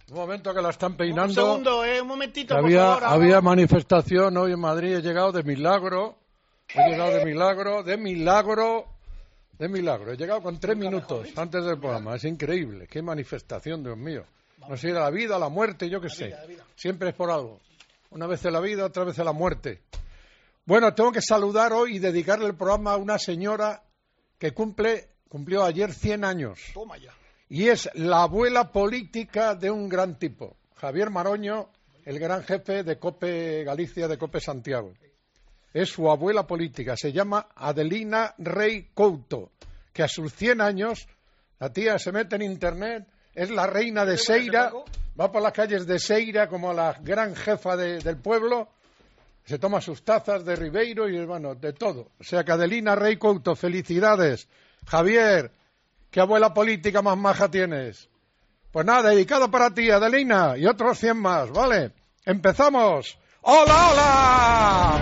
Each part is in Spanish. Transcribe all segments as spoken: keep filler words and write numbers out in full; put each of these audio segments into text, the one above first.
Un momento que la están peinando. Un segundo, eh, un momentito, por había, favor. Había manifestación hoy en Madrid, he llegado de milagro, he llegado de milagro, de milagro, de milagro. He llegado con tres minutos antes del programa, es increíble. Qué manifestación, Dios mío. No sé, la vida, la muerte, yo qué sé. Siempre es por algo. Una vez en la vida, otra vez en la muerte. Bueno, tengo que saludar hoy y dedicarle el programa a una señora que cumple, cumplió ayer cien años. Toma ya. Y es la abuela política de un gran tipo, Javier Maroño, el gran jefe de COPE Galicia, de COPE Santiago. Es su abuela política, se llama Adelina Rey Couto, que a sus cien años, la tía se mete en internet, es la reina de Seira, va por las calles de Seira como la gran jefa de, del pueblo, se toma sus tazas de Ribeiro y, bueno, de todo. O sea que Adelina Rey Couto, felicidades. Javier, ¿qué abuela política más maja tienes? Pues nada, dedicado para ti, Adelina, y otros cien más, ¿vale? ¡Empezamos! ¡Hola, hola!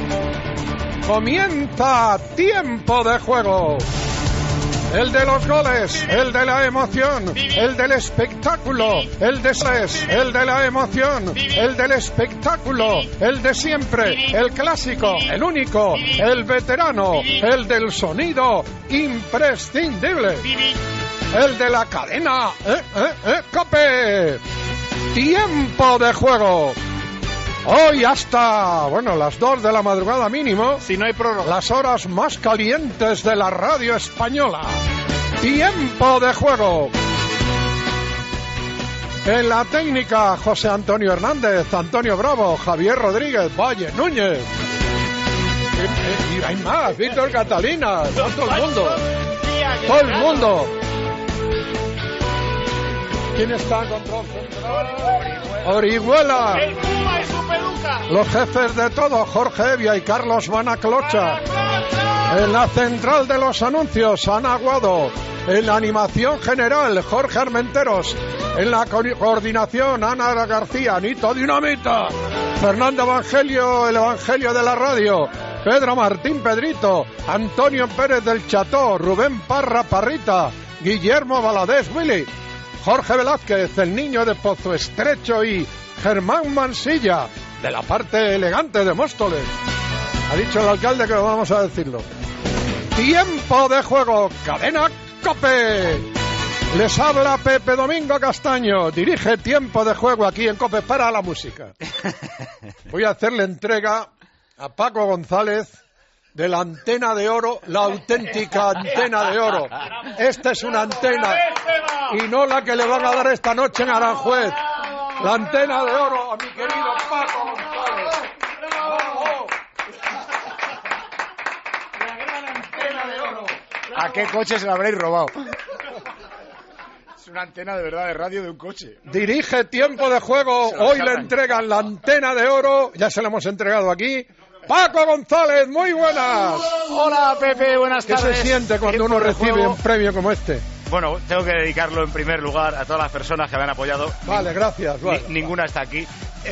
Comienza Tiempo de Juego. El de los goles, el de la emoción, el del espectáculo, el de estrés, el de la emoción, el del espectáculo, el de siempre, el clásico, el único, el veterano, el del sonido imprescindible, el de la cadena, eh, eh, eh, COPE. Tiempo de Juego. Hoy hasta, bueno, las dos de la madrugada mínimo, si no hay prórroga, las horas más calientes de la radio española. Tiempo de Juego. En la técnica, José Antonio Hernández, Antonio Bravo, Javier Rodríguez, Valle Núñez. Y, y, y hay más, Víctor Catalina, todo el mundo. Todo el mundo. ¿Quién está en control central? Orihuela. El Puma y su peluca. Los jefes de todo, Jorge Evia y Carlos Vanaclocha. En la central de los anuncios, Ana Aguado. En la animación general, Jorge Armenteros. En la co- coordinación, Ana García, Nito Dinamita. Fernando Evangelio, el Evangelio de la radio. Pedro Martín Pedrito. Antonio Pérez del Cható. Rubén Parra Parrita. Guillermo Valadez Willy. Jorge Velázquez, el niño de Pozo Estrecho, y Germán Mansilla, de la parte elegante de Móstoles. Ha dicho el alcalde que lo vamos a decirlo. Tiempo de Juego, cadena COPE. Les habla Pepe Domingo Castaño, dirige Tiempo de Juego aquí en COPE. Para la música. Voy a hacerle entrega a Paco González de la antena de oro, la auténtica antena de oro. Esta es una antena y no la que le van a dar esta noche en Aranjuez. La antena de oro a mi querido Paco González. ¡Bravo! La gran antena de oro. ¿A qué coche se la habréis robado? Es una antena de verdad de radio de un coche. Dirige Tiempo de Juego. Hoy le entregan la antena de oro. Ya se la hemos entregado aquí. Paco González, muy buenas. Hola Pepe, buenas ¿Qué tardes. se siente cuando uno recibe un premio como este? Bueno, tengo que dedicarlo en primer lugar a todas las personas que me han apoyado. Vale, gracias. Vale. Ni, ninguna está aquí.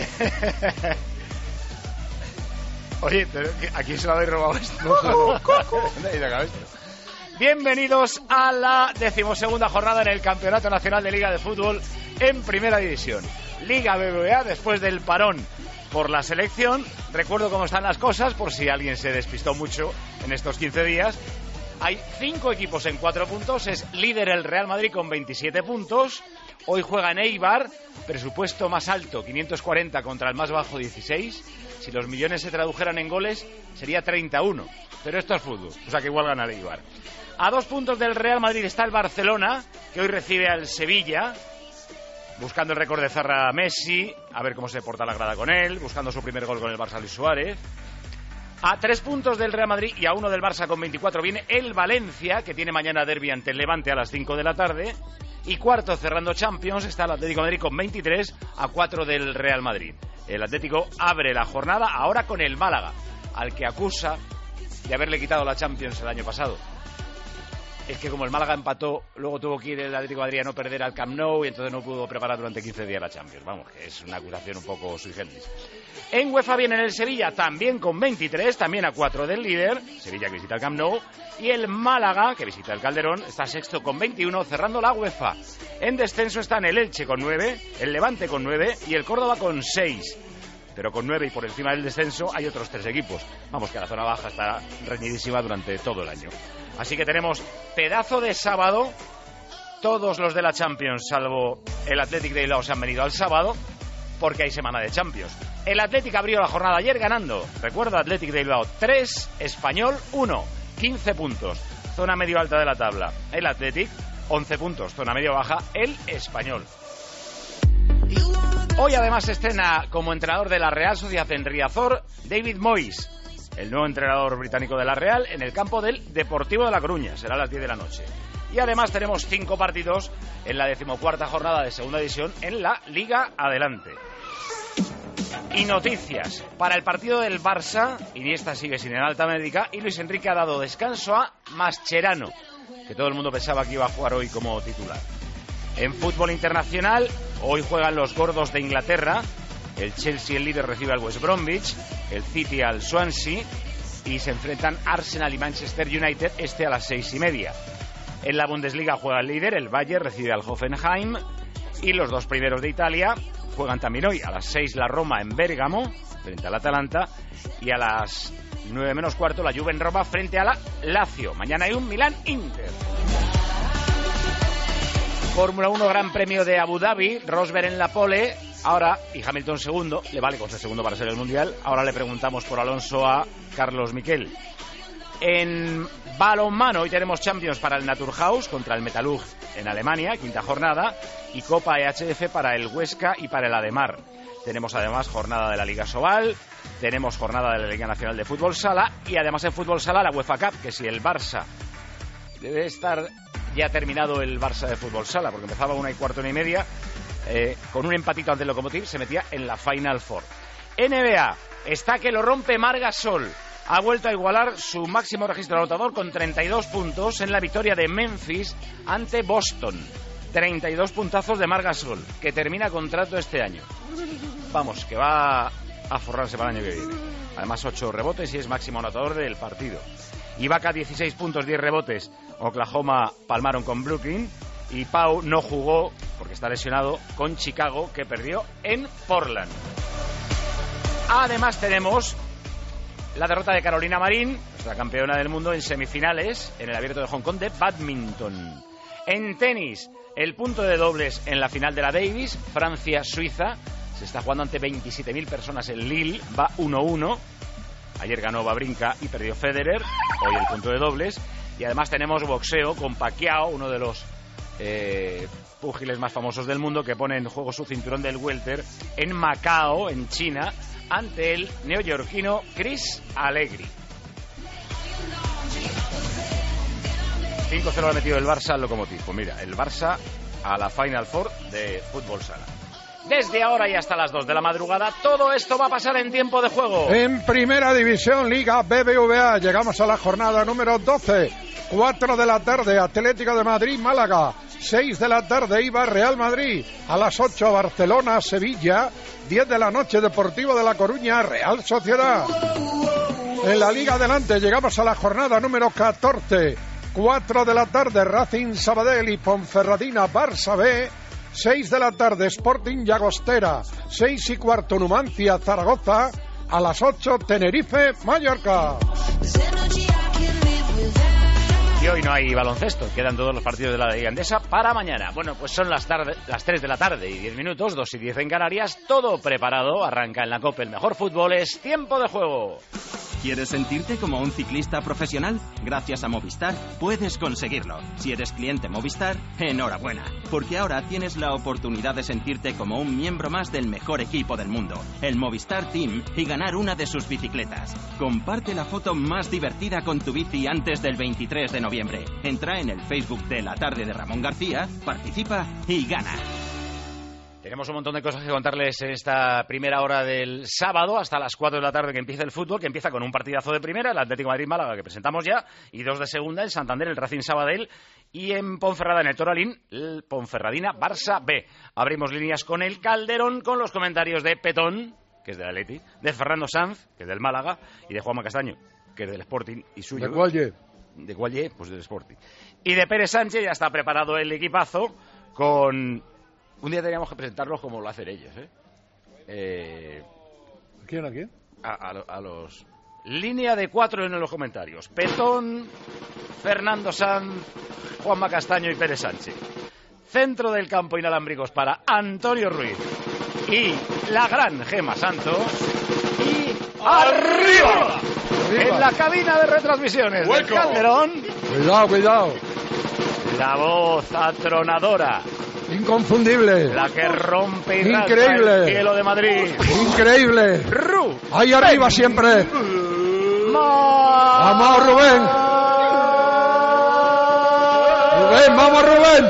Oye, pero ¿a quién se lo habéis robado esto? No sé. ¿Dónde ha ido a esto? Bienvenidos a la decimosegunda jornada en el Campeonato Nacional de Liga de Fútbol en Primera División. Liga B B V A después del parón por la selección. Recuerdo cómo están las cosas por si alguien se despistó mucho en estos quince días. Hay cinco equipos en cuatro puntos. Es líder el Real Madrid con veintisiete puntos. Hoy juega en Eibar, presupuesto más alto, quinientos cuarenta contra el más bajo, dieciséis. Si los millones se tradujeran en goles, sería treinta y uno. Pero esto es fútbol, o sea que igual gana el Eibar. A dos puntos del Real Madrid está el Barcelona, que hoy recibe al Sevilla, buscando el récord de Zarra Messi, a ver cómo se porta la grada con él, buscando su primer gol con el Barça Luis Suárez. A tres puntos del Real Madrid y a uno del Barça con veinticuatro viene el Valencia, que tiene mañana derbi ante el Levante a las cinco de la tarde. Y cuarto, cerrando Champions, está el Atlético de Madrid con veintitrés a cuatro del Real Madrid. El Atlético abre la jornada ahora con el Málaga, al que acusa de haberle quitado la Champions el año pasado. es que como el Málaga empató, luego tuvo que ir el Atlético de Madrid a no perder al Camp Nou y entonces no pudo preparar durante quince días la Champions. Vamos, que es una acusación un poco sui generis. En UEFA viene el Sevilla también con veintitrés, también a cuatro del líder, Sevilla que visita el Camp Nou, y el Málaga, que visita el Calderón, está sexto con veintiuno, cerrando la UEFA. En descenso están el Elche con nueve, el Levante con nueve y el Córdoba con seis. Pero con nueve y por encima del descenso hay otros tres equipos. Vamos, que la zona baja está reñidísima durante todo el año. Así que tenemos pedazo de sábado. Todos los de la Champions, salvo el Athletic de Bilbao, se han venido al sábado porque hay semana de Champions. El Athletic abrió la jornada ayer ganando. Recuerda, Athletic de Bilbao tres, Español uno, quince puntos. Zona medio alta de la tabla. El Athletic, once puntos. Zona medio baja, el Español. Hoy además se estrena como entrenador de la Real Sociedad en Riazor David Moyes, el nuevo entrenador británico de la Real, en el campo del Deportivo de La Coruña. Será a las diez de la noche. Y además tenemos cinco partidos en la decimocuarta jornada de segunda división en la Liga Adelante. Y noticias. Para el partido del Barça, Iniesta sigue sin el alta médica y Luis Enrique ha dado descanso a Mascherano, que todo el mundo pensaba que iba a jugar hoy como titular. En fútbol internacional, hoy juegan los gordos de Inglaterra. El Chelsea, el líder, recibe al West Bromwich, el City al Swansea y se enfrentan Arsenal y Manchester United, este a las seis y media. En la Bundesliga juega el líder, el Bayern, recibe al Hoffenheim y los dos primeros de Italia juegan también hoy. A las seis la Roma en Bérgamo frente al Atalanta y a las nueve menos cuarto la Juve en Roma frente a la Lazio. Mañana hay un Milán-Inter. Fórmula uno Gran Premio de Abu Dhabi, Rosberg en la pole, ahora, y Hamilton segundo, le vale con ser segundo para ser el Mundial. Ahora le preguntamos por Alonso a Carlos Miquel. En balonmano, hoy tenemos Champions para el Naturhaus contra el Metalurg en Alemania, quinta jornada, y Copa E H F para el Huesca y para el Ademar. Tenemos además jornada de la Liga Sobal, tenemos jornada de la Liga Nacional de Fútbol Sala, y además en Fútbol Sala la UEFA Cup, que si el Barça debe estar ya terminado el Barça de Fútbol Sala, porque empezaba una y cuarto, una y media, eh, con un empatito ante el Lokomotiv, se metía en la Final Four. N B A, está que lo rompe Marc Gasol. Ha vuelto a igualar su máximo registro anotador con treinta y dos puntos en la victoria de Memphis ante Boston. treinta y dos puntazos de Marc Gasol, que termina contrato este año. Vamos, que va a forrarse para el año que viene. Además, ocho rebotes y es máximo anotador del partido. Ibaka, dieciséis puntos, diez rebotes. Oklahoma palmaron con Brooklyn. Y Pau no jugó, porque está lesionado, con Chicago, que perdió en Portland. Además tenemos la derrota de Carolina Marín, nuestra campeona del mundo, en semifinales en el Abierto de Hong Kong de badminton. En tenis, el punto de dobles en la final de la Davis, Francia-Suiza. Se está jugando ante veintisiete mil personas en Lille, va uno uno. Ayer ganó Wawrinka y perdió Federer, hoy el punto de dobles. Y además tenemos boxeo con Pacquiao, uno de los eh, púgiles más famosos del mundo, que pone en juego su cinturón del welter en Macao, en China, ante el neoyorquino Chris Allegri. cinco cero ha metido el Barça al Lokomotiv. Pues mira, el Barça a la Final Four de Fútbol Sala. Desde ahora y hasta las dos de la madrugada, todo esto va a pasar en tiempo de juego. En Primera División, Liga B B V A, llegamos a la jornada número doce. cuatro de la tarde, Atlético de Madrid, Málaga. seis de la tarde, Eibar, Real Madrid. A las ocho, Barcelona, Sevilla. diez de la noche, Deportivo de La Coruña, Real Sociedad. En la Liga Adelante, llegamos a la jornada número catorce. cuatro de la tarde, Racing, Sabadell y Ponferradina, Barça B. seis de la tarde, Sporting Llagostera. seis y cuarto, Numancia, Zaragoza. A las ocho, Tenerife, Mallorca. Y hoy no hay baloncesto, quedan todos los partidos de la Liga Endesa para mañana. Bueno, pues son las, tarde, las tres de la tarde y diez minutos, dos y diez en Canarias, todo preparado, arranca en la COPE el mejor fútbol, es tiempo de juego. ¿Quieres sentirte como un ciclista profesional? Gracias a Movistar puedes conseguirlo. Si eres cliente Movistar, enhorabuena, porque ahora tienes la oportunidad de sentirte como un miembro más del mejor equipo del mundo, el Movistar Team, y ganar una de sus bicicletas. Comparte la foto más divertida con tu bici antes del veintitrés de noviembre. Entra en el Facebook de La Tarde de Ramón García, participa y gana. Tenemos un montón de cosas que contarles en esta primera hora del sábado hasta las cuatro de la tarde que empieza el fútbol, que empieza con un partidazo de primera, el Atlético de Madrid-Málaga que presentamos ya, y dos de segunda, el Santander, el Racing Sabadell, y en Ponferrada, en el Toralín, el Ponferradina-Barça B. Abrimos líneas con el Calderón, con los comentarios de Petón, que es del Atleti, de Fernando Sanz, que es del Málaga, y de Juanma Castaño, que es del Sporting, y suyo... ¿De Gualle? De Gualle, pues del Sporting. Y de Pérez Sánchez ya está preparado el equipazo con... Un día teníamos que presentarlos como lo hacen ellos, ¿eh? eh ¿Quién a quién? A, a, a los... Línea de cuatro en los comentarios. Petón, Fernando Sanz, Juanma Castaño y Pérez Sánchez. Centro del campo inalámbricos para Antonio Ruiz y la gran Gema Santos. Y arriba, arriba. En la cabina de retransmisiones del Calderón. Cuidado, cuidado. La voz atronadora, inconfundible, la que rompe y increíble, el cielo de Madrid, increíble, Ru, ahí arriba siempre, vamos Rubén, Rubén, vamos Rubén.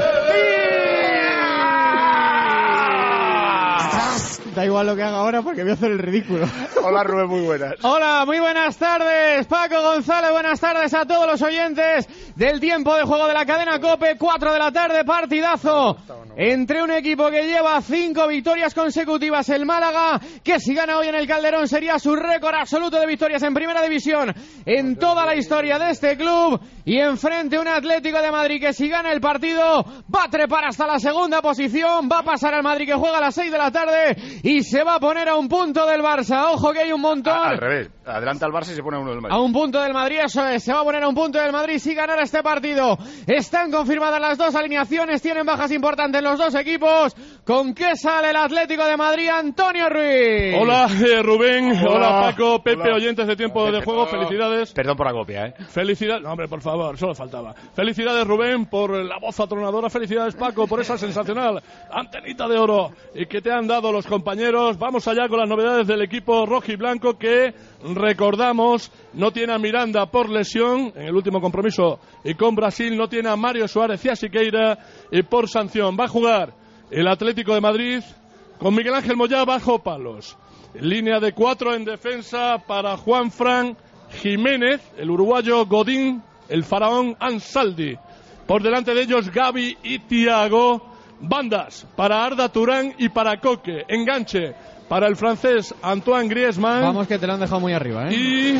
Da igual lo que haga ahora porque voy a hacer el ridículo. Hola Rubén, muy buenas. Hola, muy buenas tardes, Paco González, buenas tardes a todos los oyentes del tiempo de juego de la cadena COPE, cuatro de la tarde, partidazo entre un equipo que lleva cinco victorias consecutivas, el Málaga, que si gana hoy en el Calderón sería su récord absoluto de victorias en primera división en toda la historia de este club, y enfrente un Atlético de Madrid que si gana el partido va a trepar hasta la segunda posición, va a pasar al Madrid que juega a las seis de la tarde y se va a poner a un punto del Barça. Ojo que hay un montón. A, al revés, adelanta al Barça y se pone a uno del Madrid. A un punto del Madrid, eso es, se va a poner a un punto del Madrid si ganara este partido. Están confirmadas las dos alineaciones, tienen bajas importantes los dos equipos. ¿Con qué sale el Atlético de Madrid? Antonio Ruiz. Hola eh, Rubén, hola, hola Paco, Pepe, hola. Oyentes de Tiempo Pepe, de Juego, felicidades. Perdón por la copia, ¿eh? Felicidades, no, hombre, por favor, solo faltaba. Felicidades Rubén por la voz atronadora, felicidades Paco por esa sensacional antenita de oro y que te han dado los compañeros. Vamos allá con las novedades del equipo rojiblanco que, recordamos, no tiene a Miranda por lesión en el último compromiso y con Brasil, no tiene a Mario Suárez y a Siqueira y por sanción. Va a jugar el Atlético de Madrid con Miguel Ángel Moyá bajo palos. Línea de cuatro en defensa para Juanfran Jiménez, el uruguayo Godín, el faraón Ansaldi. Por delante de ellos Gavi y Thiago. Bandas para Arda Turán y para Coque. Enganche para el francés Antoine Griezmann. Vamos que te lo han dejado muy arriba, ¿eh? Y...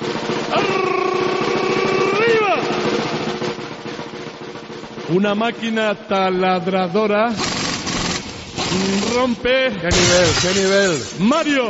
¡arriba! Una máquina taladradora rompe... ¡Qué nivel, qué nivel! Mario.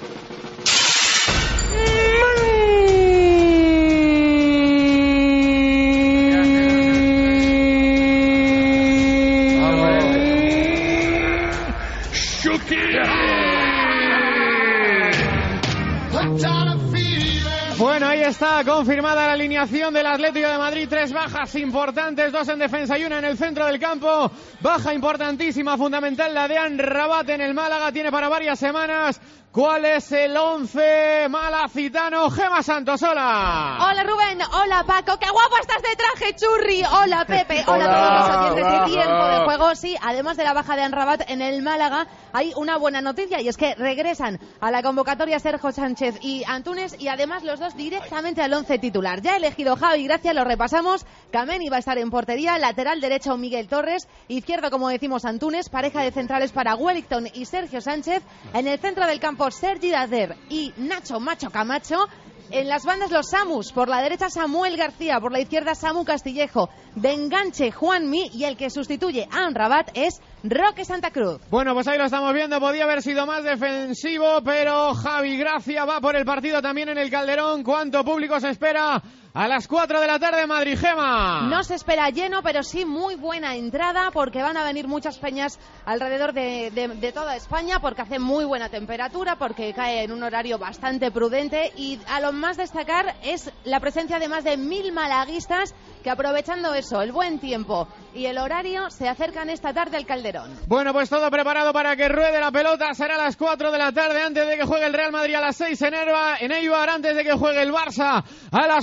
Bueno, ahí está confirmada la alineación del Atlético de Madrid. Tres bajas importantes, dos en defensa y una en el centro del campo. Baja importantísima, fundamental, la de Amrabat en el Málaga. Tiene para varias semanas. ¿Cuál es el once malacitano? Gema Santos, hola. Hola Rubén, hola Paco, qué guapo estás de traje, churri. Hola Pepe, hola, hola a todos los oyentes de Tiempo de Juego. Sí, además de la baja de Amrabat en el Málaga, hay una buena noticia y es que regresan a la convocatoria Sergio Sánchez y Antúnez, y además los dos directamente al once titular. Ya ha elegido Javi Gracia, lo repasamos. Kameni va a estar en portería, lateral derecho Miguel Torres, izquierdo como decimos Antúnez, pareja de centrales para Wellington y Sergio Sánchez, en el centro del campo Sergi Dader y Nacho Macho Camacho. En las bandas los Samus, por la derecha Samuel García, por la izquierda Samu Castillejo, de enganche Juanmi, y el que sustituye a Amrabat es Roque Santa Cruz. Bueno, pues ahí lo estamos viendo, podía haber sido más defensivo, pero Javi Gracia va por el partido también en el Calderón. ¿Cuánto público se espera a las cuatro de la tarde en Madrid, Gema? No se espera lleno, pero sí muy buena entrada, porque van a venir muchas peñas alrededor de, de, de toda España, porque hace muy buena temperatura, porque cae en un horario bastante prudente, y a lo más destacar es la presencia de más de mil malaguistas que, aprovechando eso, el buen tiempo y el horario, se acercan esta tarde al Calderón. Bueno, pues todo preparado para que ruede la pelota. Será a las cuatro de la tarde, antes de que juegue el Real Madrid a las seis en Eibar, en Eibar, antes de que juegue el Barça a las ocho de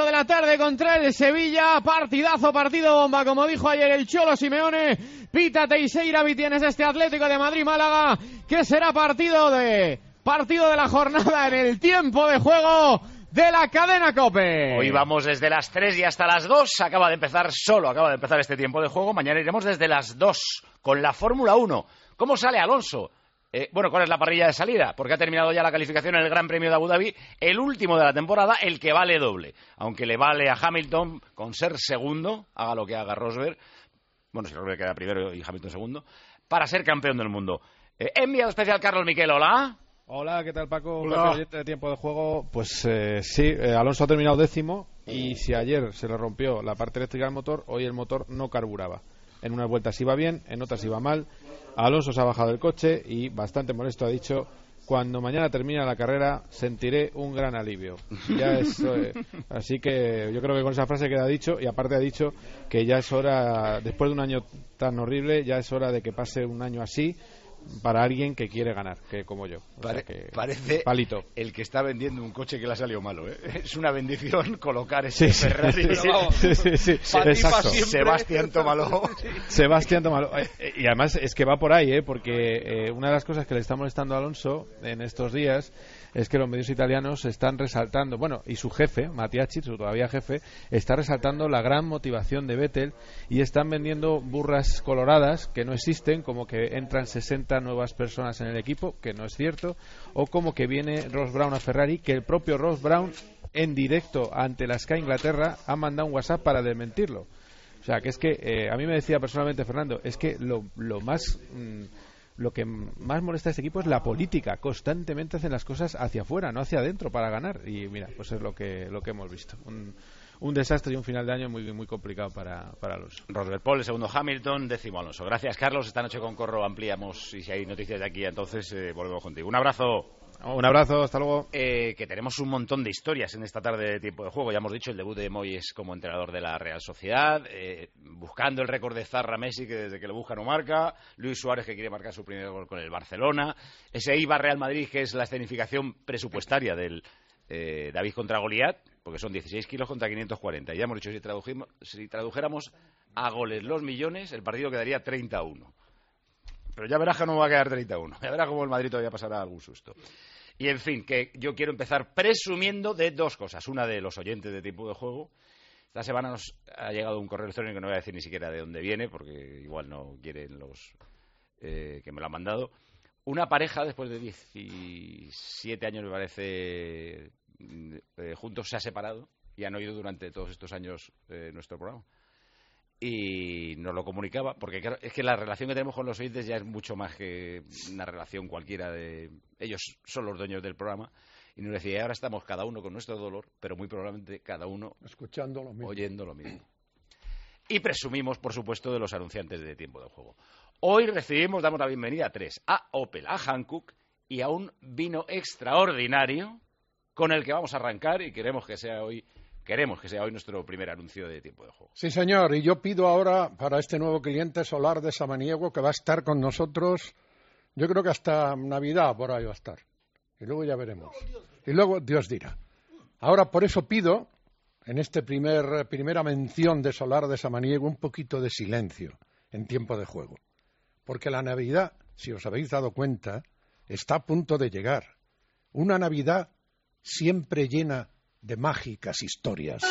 de la tarde contra el Sevilla. Partidazo, partido bomba, como dijo ayer el Cholo Simeone. Pita Teixeira Vitienes, este Atlético de Madrid-Málaga, que será partido de partido de la jornada en el tiempo de juego de la cadena COPE. Hoy vamos desde las tres y hasta las dos. Acaba de empezar solo, acaba de empezar este tiempo de juego. Mañana iremos desde las dos con la Fórmula uno. ¿Cómo sale Alonso? Eh, bueno, ¿cuál es la parrilla de salida? Porque ha terminado ya la calificación en el Gran Premio de Abu Dhabi, el último de la temporada, el que vale doble. Aunque le vale a Hamilton con ser segundo, haga lo que haga Rosberg, bueno, si Rosberg queda primero y Hamilton segundo, para ser campeón del mundo. Eh, enviado especial Carlos Miquel, hola. Hola, ¿qué tal, Paco? Hola. Oyente de tiempo de juego. Pues eh, sí, eh, Alonso ha terminado décimo y si ayer se le rompió la parte eléctrica del motor, hoy el motor no carburaba. En unas vueltas iba bien, en otras iba mal. Alonso se ha bajado del coche y bastante molesto ha dicho: cuando mañana termine la carrera sentiré un gran alivio. Ya es, eh, así que yo creo que con esa frase queda dicho, y aparte ha dicho que ya es hora, después de un año tan horrible, ya es hora de que pase un año así para alguien que quiere ganar, que como yo. O Pare- sea que, parece palito. el que está vendiendo un coche que le ha salido malo, ¿eh? Es una bendición colocar ese Sí, sí, Ferrari. sí, sí, sí, sí, sí, Pa' ti, pa' exacto. siempre. Sebastián, tómalo. Sebastián, tómalo. Eh, eh, Y además es que va por ahí, ¿eh? Porque eh, una de las cosas que le está molestando a Alonso en estos días es que los medios italianos están resaltando, bueno, y su jefe, Mattiacci, su todavía jefe, está resaltando la gran motivación de Vettel y están vendiendo burras coloradas que no existen, como que entran sesenta nuevas personas en el equipo, que no es cierto, o como que viene Ross Brown a Ferrari, que el propio Ross Brown en directo ante la Sky Inglaterra ha mandado un WhatsApp para desmentirlo. O sea, que es que eh, a mí me decía personalmente Fernando, es que lo, lo más mmm, lo que más molesta a este equipo es la política. Constantemente hacen las cosas hacia afuera, no hacia adentro, para ganar. Y mira, pues es lo que lo que hemos visto. Un, un desastre y un final de año muy muy complicado para, para Alonso. Rosberg Paul, el segundo Hamilton, décimo Alonso. Gracias, Carlos. Esta noche con Corro ampliamos, y si hay noticias de aquí, entonces eh, volvemos contigo. Un abrazo. Un abrazo, hasta luego. Eh, que tenemos un montón de historias en esta tarde de tiempo de juego. Ya hemos dicho el debut de Moyes como entrenador de la Real Sociedad, eh, buscando el récord de Zarra Messi, que desde que lo busca no marca, Luis Suárez, que quiere marcar su primer gol con el Barcelona, ese I V A Real Madrid, que es la escenificación presupuestaria del eh, David contra Goliat, porque son dieciséis kilos contra quinientos cuarenta. Y ya hemos dicho, si, tradujimos, si tradujéramos a goles los millones, el partido quedaría treinta a uno. Pero ya verás que no va a quedar treinta a uno. Ya verás cómo el Madrid todavía pasará algún susto. Y en fin, que yo quiero empezar presumiendo de dos cosas. Una, de los oyentes de Tiempo de Juego. Esta semana nos ha llegado un correo electrónico que no voy a decir ni siquiera de dónde viene, porque igual no quieren los eh, que me lo han mandado. Una pareja, después de diecisiete años, me parece, eh, juntos, se ha separado y han oído durante todos estos años eh, nuestro programa. Y nos lo comunicaba, porque claro, es que la relación que tenemos con los oyentes ya es mucho más que una relación cualquiera de... Ellos son los dueños del programa, y nos decía, ahora estamos cada uno con nuestro dolor, pero muy probablemente cada uno escuchando lo mismo, oyendo lo mismo. Y presumimos, por supuesto, de los anunciantes de Tiempo de Juego. Hoy recibimos, damos la bienvenida a tres, a Opel, a Hankook y a un vino extraordinario con el que vamos a arrancar, y queremos que sea hoy... Queremos que sea hoy nuestro primer anuncio de Tiempo de Juego. Sí, señor, y yo pido ahora para este nuevo cliente Solar de Samaniego, que va a estar con nosotros, yo creo que hasta Navidad por ahí va a estar. Y luego ya veremos. Y luego Dios dirá. Ahora por eso pido, en esta primer, primera mención de Solar de Samaniego, un poquito de silencio en Tiempo de Juego. Porque la Navidad, si os habéis dado cuenta, está a punto de llegar. Una Navidad siempre llena de mágicas historias.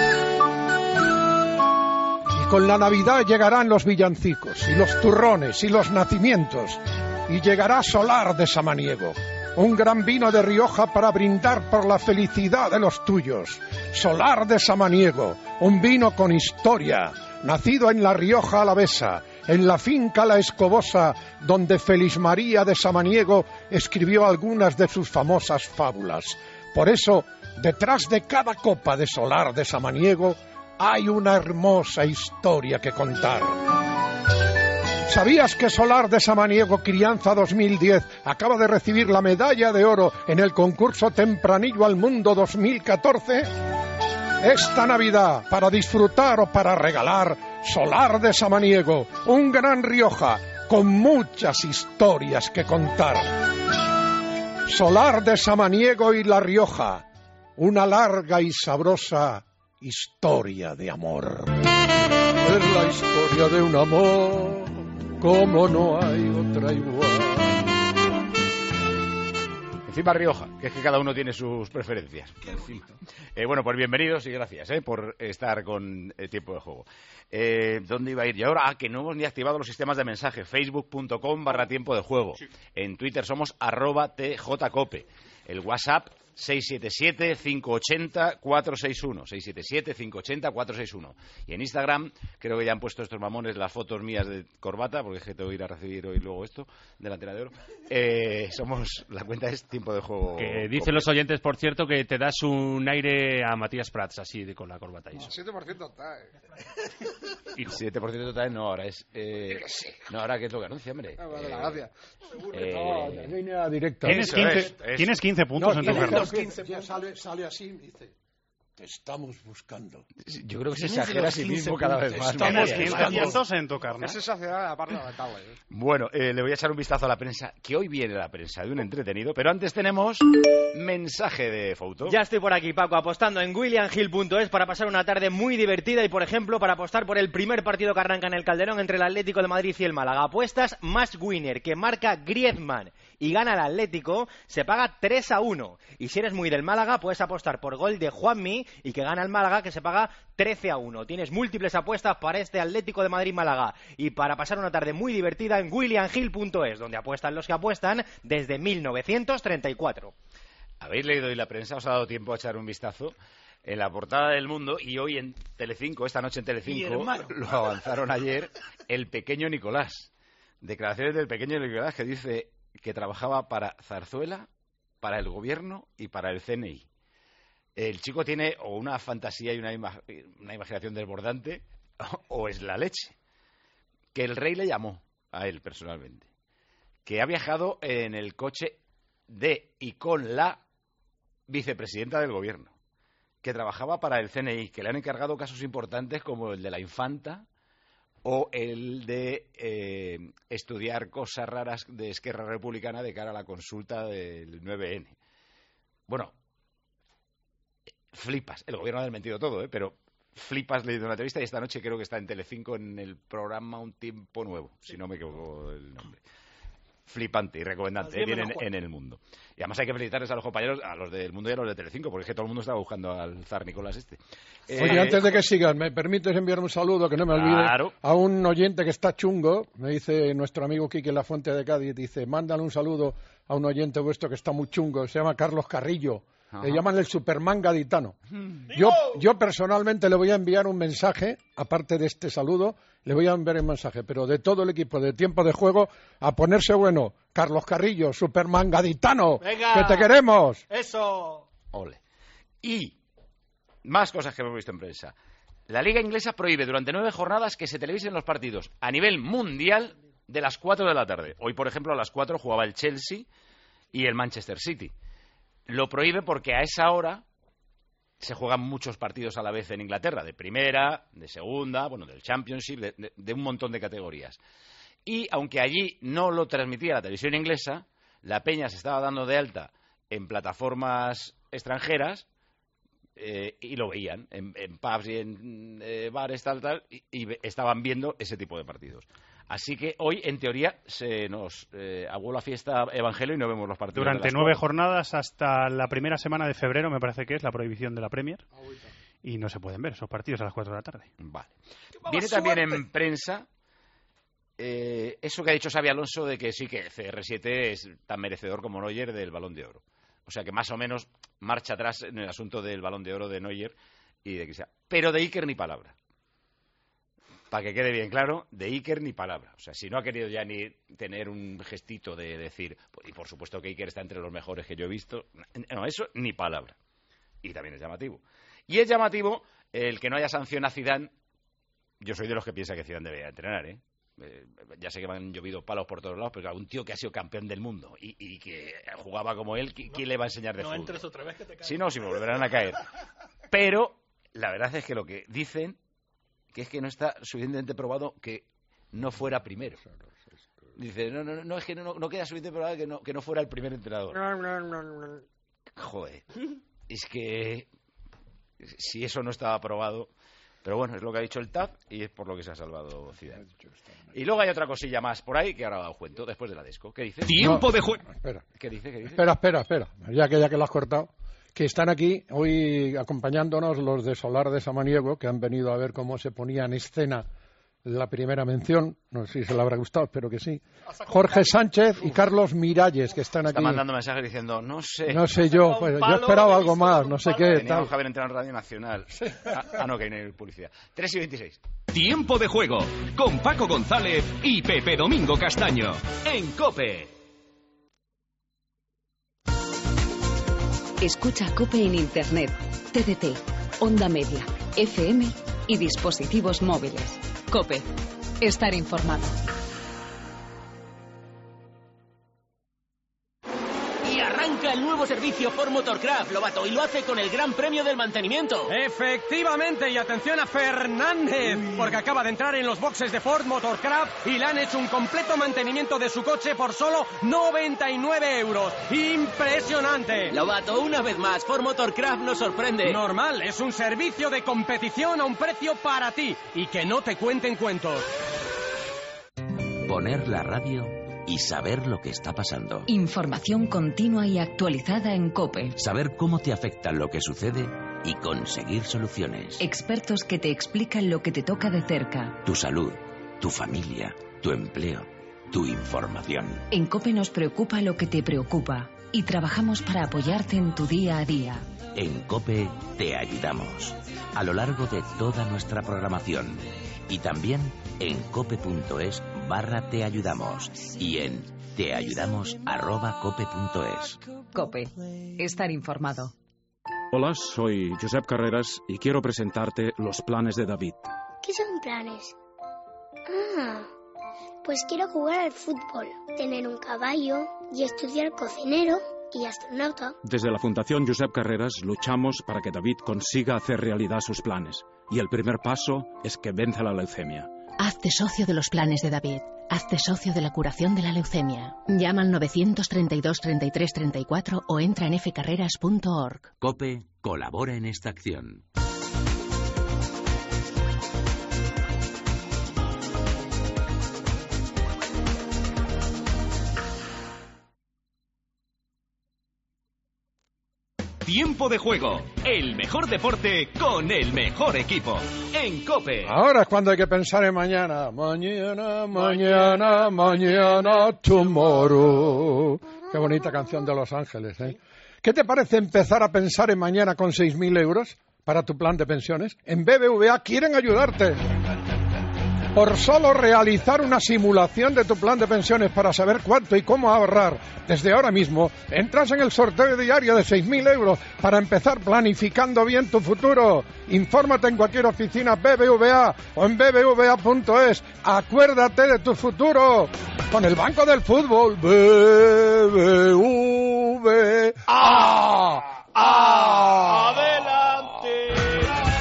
Y con la Navidad llegarán los villancicos, y los turrones, y los nacimientos, y llegará Solar de Samaniego, un gran vino de Rioja para brindar por la felicidad de los tuyos. Solar de Samaniego, un vino con historia, nacido en la Rioja Alavesa, en la finca La Escobosa, donde Feliz María de Samaniego escribió algunas de sus famosas fábulas. Por eso, detrás de cada copa de Solar de Samaniego hay una hermosa historia que contar. ¿Sabías que Solar de Samaniego Crianza dos mil diez acaba de recibir la medalla de oro en el concurso Tempranillo al Mundo dos mil catorce? Esta Navidad, para disfrutar o para regalar, Solar de Samaniego, un gran Rioja con muchas historias que contar. Solar de Samaniego y La Rioja, una larga y sabrosa historia de amor. Es la historia de un amor como no hay otra igual. Encima Rioja, que es que cada uno tiene sus preferencias. Eh, bueno, pues bienvenidos y gracias eh, por estar con el tiempo de juego. Eh, ¿Dónde iba a ir? Y ahora, ah, que no hemos ni activado los sistemas de mensaje. Facebook.com barra tiempo de juego. En Twitter somos arroba tjcope. El WhatsApp seis siete siete, cinco ocho cero, cuatro seis uno. seis siete siete, cinco ocho cero, cuatro seis uno. Y en Instagram creo que ya han puesto estos mamones las fotos mías de corbata, porque es que tengo que ir a recibir hoy luego esto de la antena de oro. Eh, somos, la cuenta es tiempo de juego. Que dicen los oyentes, por cierto, que te das un aire a Matías Prats, así, de, con la corbata y eso. siete por ciento está, eh. Hijo. siete por ciento total, no, ahora es... Eh, no, ahora que es lo que anuncia, hombre. Ah, vale, eh, gracias. Eh, no, de línea directa. Tienes quince, es, es. tienes quince puntos no, en tu carnet. quince, ya sale, sale así y dice, te estamos buscando. Yo creo que se exagera a sí mismo cada vez más. Tienes quince puntos en tu carnet. Esa sociedad de la parte de la tabla, eh. Bueno, eh, le voy a echar un vistazo a la prensa, que hoy viene la prensa de un entretenido, pero antes tenemos mensaje de foto. Ya estoy por aquí, Paco, apostando en william hill punto es para pasar una tarde muy divertida y, por ejemplo, para apostar por el primer partido que arranca en el Calderón entre el Atlético de Madrid y el Málaga. Apuestas más winner, que marca Griezmann y gana el Atlético, se paga tres a uno. Y si eres muy del Málaga, puedes apostar por gol de Juanmi y que gana el Málaga, que se paga trece a uno. Tienes múltiples apuestas para este Atlético de Madrid-Málaga y para pasar una tarde muy divertida en william hill punto es, donde apuestan los que apuestan desde mil novecientos treinta y cuatro. ¿Habéis leído hoy la prensa? ¿Os ha dado tiempo a echar un vistazo? En la portada del Mundo, y hoy en Telecinco, esta noche en Telecinco, lo avanzaron ayer, el pequeño Nicolás. Declaraciones del pequeño Nicolás, que dice que trabajaba para Zarzuela, para el gobierno y para el C N I. El chico tiene o una fantasía y una, ima- una imaginación desbordante, o es la leche. Que el rey le llamó a él personalmente. Que ha viajado en el coche de y con la vicepresidenta del gobierno. Que trabajaba para el C N I. Que le han encargado casos importantes como el de la infanta o el de eh, estudiar cosas raras de Esquerra Republicana de cara a la consulta del nueve ene. Bueno, flipas. El gobierno ha desmentido todo, ¿eh? Pero flipas leyendo una entrevista y esta noche creo que está en Telecinco en el programa Un Tiempo Nuevo, si no me equivoco el nombre. Flipante y recomendante, ¿eh? Viene en, en El Mundo. Y además hay que felicitarles a los compañeros, a los del Mundo y a los de Telecinco, porque es que todo el mundo estaba buscando al zar Nicolás este. Oye, Eh, antes de que sigan, ¿me permites enviar un saludo, que no me olvide, Claro. a un oyente que está chungo? Me dice nuestro amigo Quique La Fuente de Cádiz, dice, mándale un saludo a un oyente vuestro que está muy chungo, se llama Carlos Carrillo. Ajá. Le llaman el Superman gaditano. Yo, yo personalmente le voy a enviar un mensaje, aparte de este saludo, le voy a enviar un mensaje, pero de todo el equipo de tiempo de juego, a ponerse bueno. Carlos Carrillo, Superman gaditano, Venga. que te queremos. Eso. Ole. Y más cosas que hemos visto en prensa. La Liga Inglesa prohíbe durante nueve jornadas que se televisen los partidos a nivel mundial de las cuatro de la tarde. Hoy, por ejemplo, a las cuatro jugaba el Chelsea y el Manchester City. Lo prohíbe porque a esa hora se juegan muchos partidos a la vez en Inglaterra, de primera, de segunda, bueno, del Championship, de, de, de un montón de categorías. Y aunque allí no lo transmitía la televisión inglesa, la peña se estaba dando de alta en plataformas extranjeras eh, y lo veían en, en pubs y en eh, bares, tal, tal, y, y estaban viendo ese tipo de partidos. Así que hoy, en teoría, se nos eh, aguó la fiesta Evangelio y no vemos los partidos. Durante de las nueve cuatro. jornadas hasta la primera semana de febrero, me parece que es la prohibición de la Premier. Y no se pueden ver esos partidos a las cuatro de la tarde. Vale. Viene también en prensa eh, eso que ha dicho Xabi Alonso de que sí, que C R siete es tan merecedor como Neuer del Balón de Oro. O sea que más o menos marcha atrás en el asunto del Balón de Oro de Neuer y de que sea. Pero de Iker ni palabra. Para que quede bien claro, de Iker ni palabra. O sea, si no ha querido ya ni tener un gestito de decir, y por supuesto que Iker está entre los mejores que yo he visto, no, eso ni palabra. Y también es llamativo. Y es llamativo el que no haya sanción a Zidane. Yo soy de los que piensa que Zidane debe entrenar, ¿eh? Eh, ya sé que me han llovido palos por todos lados, pero un tío que ha sido campeón del mundo y, y que jugaba como él, ¿quién no, le va a enseñar de no fútbol? No entres otra vez que te caes. Si no, si me volverán a caer. Pero la verdad es que lo que dicen, que es que no está suficientemente probado que no fuera primero. Dice, no, no, no, es que no, no queda suficientemente probado que no, que no fuera el primer entrenador. Joder. Es que... si eso no estaba aprobado. Pero bueno, es lo que ha dicho el T A F y es por lo que se ha salvado Zidane. Y luego hay otra cosilla más por ahí que ahora os cuento después de la disco. ¿Qué dices? Tiempo no, de juego. Espera. ¿Qué dice? ¿Qué dice? Espera, espera, espera. Ya que ya que lo has cortado. Que están aquí hoy acompañándonos los de Solar de Samaniego, que han venido a ver cómo se ponía en escena la primera mención. No sé si se le habrá gustado, espero que sí. Jorge Sánchez y Carlos Miralles, que están aquí. Está mandando mensajes diciendo, no sé. No sé yo, pues, yo esperaba algo más, no sé qué. Teníamos que haber entrado en Radio Nacional. Ah, ah, no, que hay no publicidad. tres y veintiséis. Tiempo de juego, con Paco González y Pepe Domingo Castaño, en COPE. Escucha COPE en Internet, T D T, Onda Media, F M y dispositivos móviles. COPE. Estar informado. Y arranca el nuevo servicio Ford Motorcraft, Lobato, y lo hace con el gran premio del mantenimiento. Efectivamente, y atención a Fernández, porque acaba de entrar en los boxes de Ford Motorcraft y le han hecho un completo mantenimiento de su coche por solo noventa y nueve euros. ¡Impresionante! Lobato, una vez más, Ford Motorcraft nos sorprende. Normal, es un servicio de competición a un precio para ti y que no te cuenten cuentos. Poner la radio y saber lo que está pasando. Información continua y actualizada en COPE. Saber cómo te afecta lo que sucede y conseguir soluciones. Expertos que te explican lo que te toca de cerca. Tu salud, tu familia, tu empleo, tu información. En COPE nos preocupa lo que te preocupa y trabajamos para apoyarte en tu día a día. En COPE te ayudamos a lo largo de toda nuestra programación y también en cope.es barra te ayudamos y en teayudamos arroba cope.es. COPE. Estar informado. Hola, soy Josep Carreras y quiero presentarte los planes de David. ¿Qué son planes? Ah, pues quiero jugar al fútbol, tener un caballo y estudiar cocinero y astronauta. Desde la Fundación Josep Carreras luchamos para que David consiga hacer realidad sus planes. Y el primer paso es que venza la leucemia. Hazte socio de los planes de David. Hazte socio de la curación de la leucemia. Llama al novecientos treinta y dos, treinta y tres, treinta y cuatro o entra en efe carreras punto org. COPE colabora en esta acción. Tiempo de juego, el mejor deporte con el mejor equipo, en COPE. Ahora es cuando hay que pensar en mañana. Mañana, mañana, mañana, tomorrow. Qué bonita canción de Los Ángeles, ¿eh? ¿Qué te parece empezar a pensar en mañana con seis mil euros para tu plan de pensiones? En B B V A quieren ayudarte. Por solo realizar una simulación de tu plan de pensiones para saber cuánto y cómo ahorrar desde ahora mismo, entras en el sorteo diario de seis mil euros para empezar planificando bien tu futuro. Infórmate en cualquier oficina B B V A o en b b v a punto es. Acuérdate de tu futuro con el Banco del Fútbol. B B V A. ¡Adelante!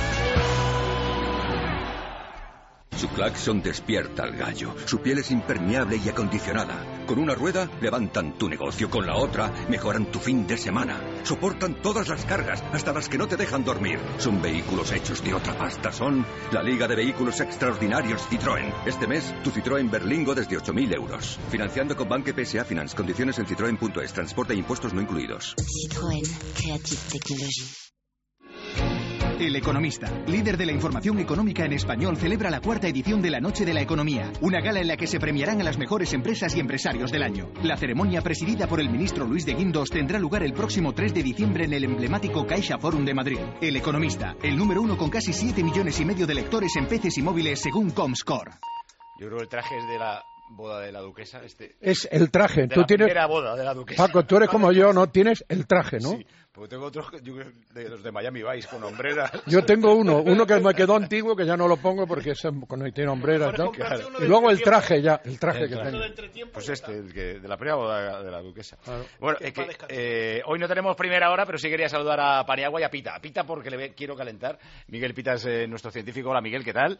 Su claxon despierta al gallo. Su piel es impermeable y acondicionada. Con una rueda levantan tu negocio, con la otra mejoran tu fin de semana. Soportan todas las cargas, hasta las que no te dejan dormir. Son vehículos hechos de otra pasta. Son la Liga de Vehículos Extraordinarios Citroën. Este mes, tu Citroën Berlingo desde ocho mil euros. Financiando con Banque P S A Finance. Condiciones en citroen punto es. Transporte e impuestos no incluidos. Citroën. Creative Technology. El Economista, líder de la información económica en español, celebra la cuarta edición de la Noche de la Economía, una gala en la que se premiarán a las mejores empresas y empresarios del año. La ceremonia, presidida por el ministro Luis de Guindos, tendrá lugar el próximo tres de diciembre en el emblemático Caixa Forum de Madrid. El Economista, el número uno con casi siete millones y medio de lectores en P Cs y móviles según Comscore. Yo creo que el traje es de la boda de la duquesa. Este, es el traje. De tú la tienes... primera boda de la duquesa. Paco, tú eres como yo, ¿no? Tienes el traje, ¿no? Sí, porque tengo otros yo, de los de Miami Vice con hombreras. Yo tengo uno, uno que me quedó antiguo, que ya no lo pongo porque es, tiene hombreras, ¿no? Claro. Y luego el traje ya, el traje el que traje. tengo. Pues este, el que de la primera boda de la duquesa. Claro. Bueno, es que, eh, hoy no tenemos primera hora, pero sí quería saludar a Paniagua y a Pita. A Pita porque le quiero calentar. Miguel Pita es eh, nuestro científico. Hola, Miguel, ¿qué tal?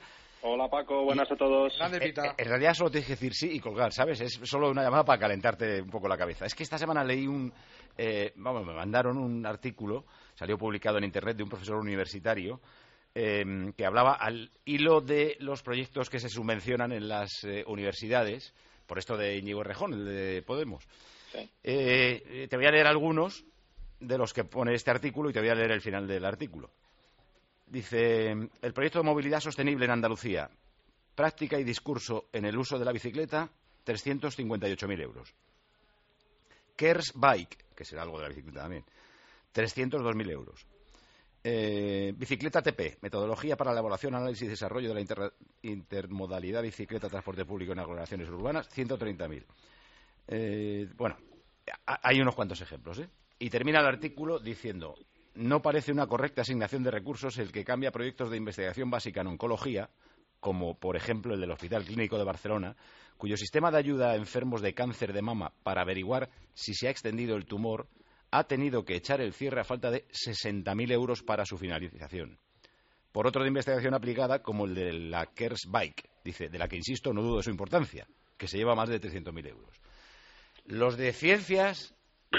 Hola Paco, buenas a todos. Eh, eh, en realidad solo tienes que decir sí y colgar, ¿sabes? Es solo una llamada para calentarte un poco la cabeza. Es que esta semana leí un... Eh, vamos, me mandaron un artículo, salió publicado en internet, de un profesor universitario eh, que hablaba al hilo de los proyectos que se subvencionan en las eh, universidades, por esto de Íñigo Errejón, el de Podemos. Sí. Eh, te voy a leer algunos de los que pone este artículo y te voy a leer el final del artículo. Dice, el proyecto de movilidad sostenible en Andalucía, práctica y discurso en el uso de la bicicleta, trescientos cincuenta y ocho mil euros. Kers Bike, que será algo de la bicicleta también, trescientos dos mil euros. Eh, bicicleta T P, metodología para la elaboración, análisis y desarrollo de la inter intermodalidad bicicleta, transporte público en aglomeraciones urbanas, ciento treinta mil. Eh, bueno, hay unos cuantos ejemplos, ¿eh? Y termina el artículo diciendo... No parece una correcta asignación de recursos el que cambia proyectos de investigación básica en oncología, como por ejemplo el del Hospital Clínico de Barcelona, cuyo sistema de ayuda a enfermos de cáncer de mama para averiguar si se ha extendido el tumor ha tenido que echar el cierre a falta de sesenta mil euros para su finalización. Por otro de investigación aplicada, como el de la Kers Bike, dice, de la que insisto, no dudo de su importancia, que se lleva más de trescientos mil euros. Los de ciencias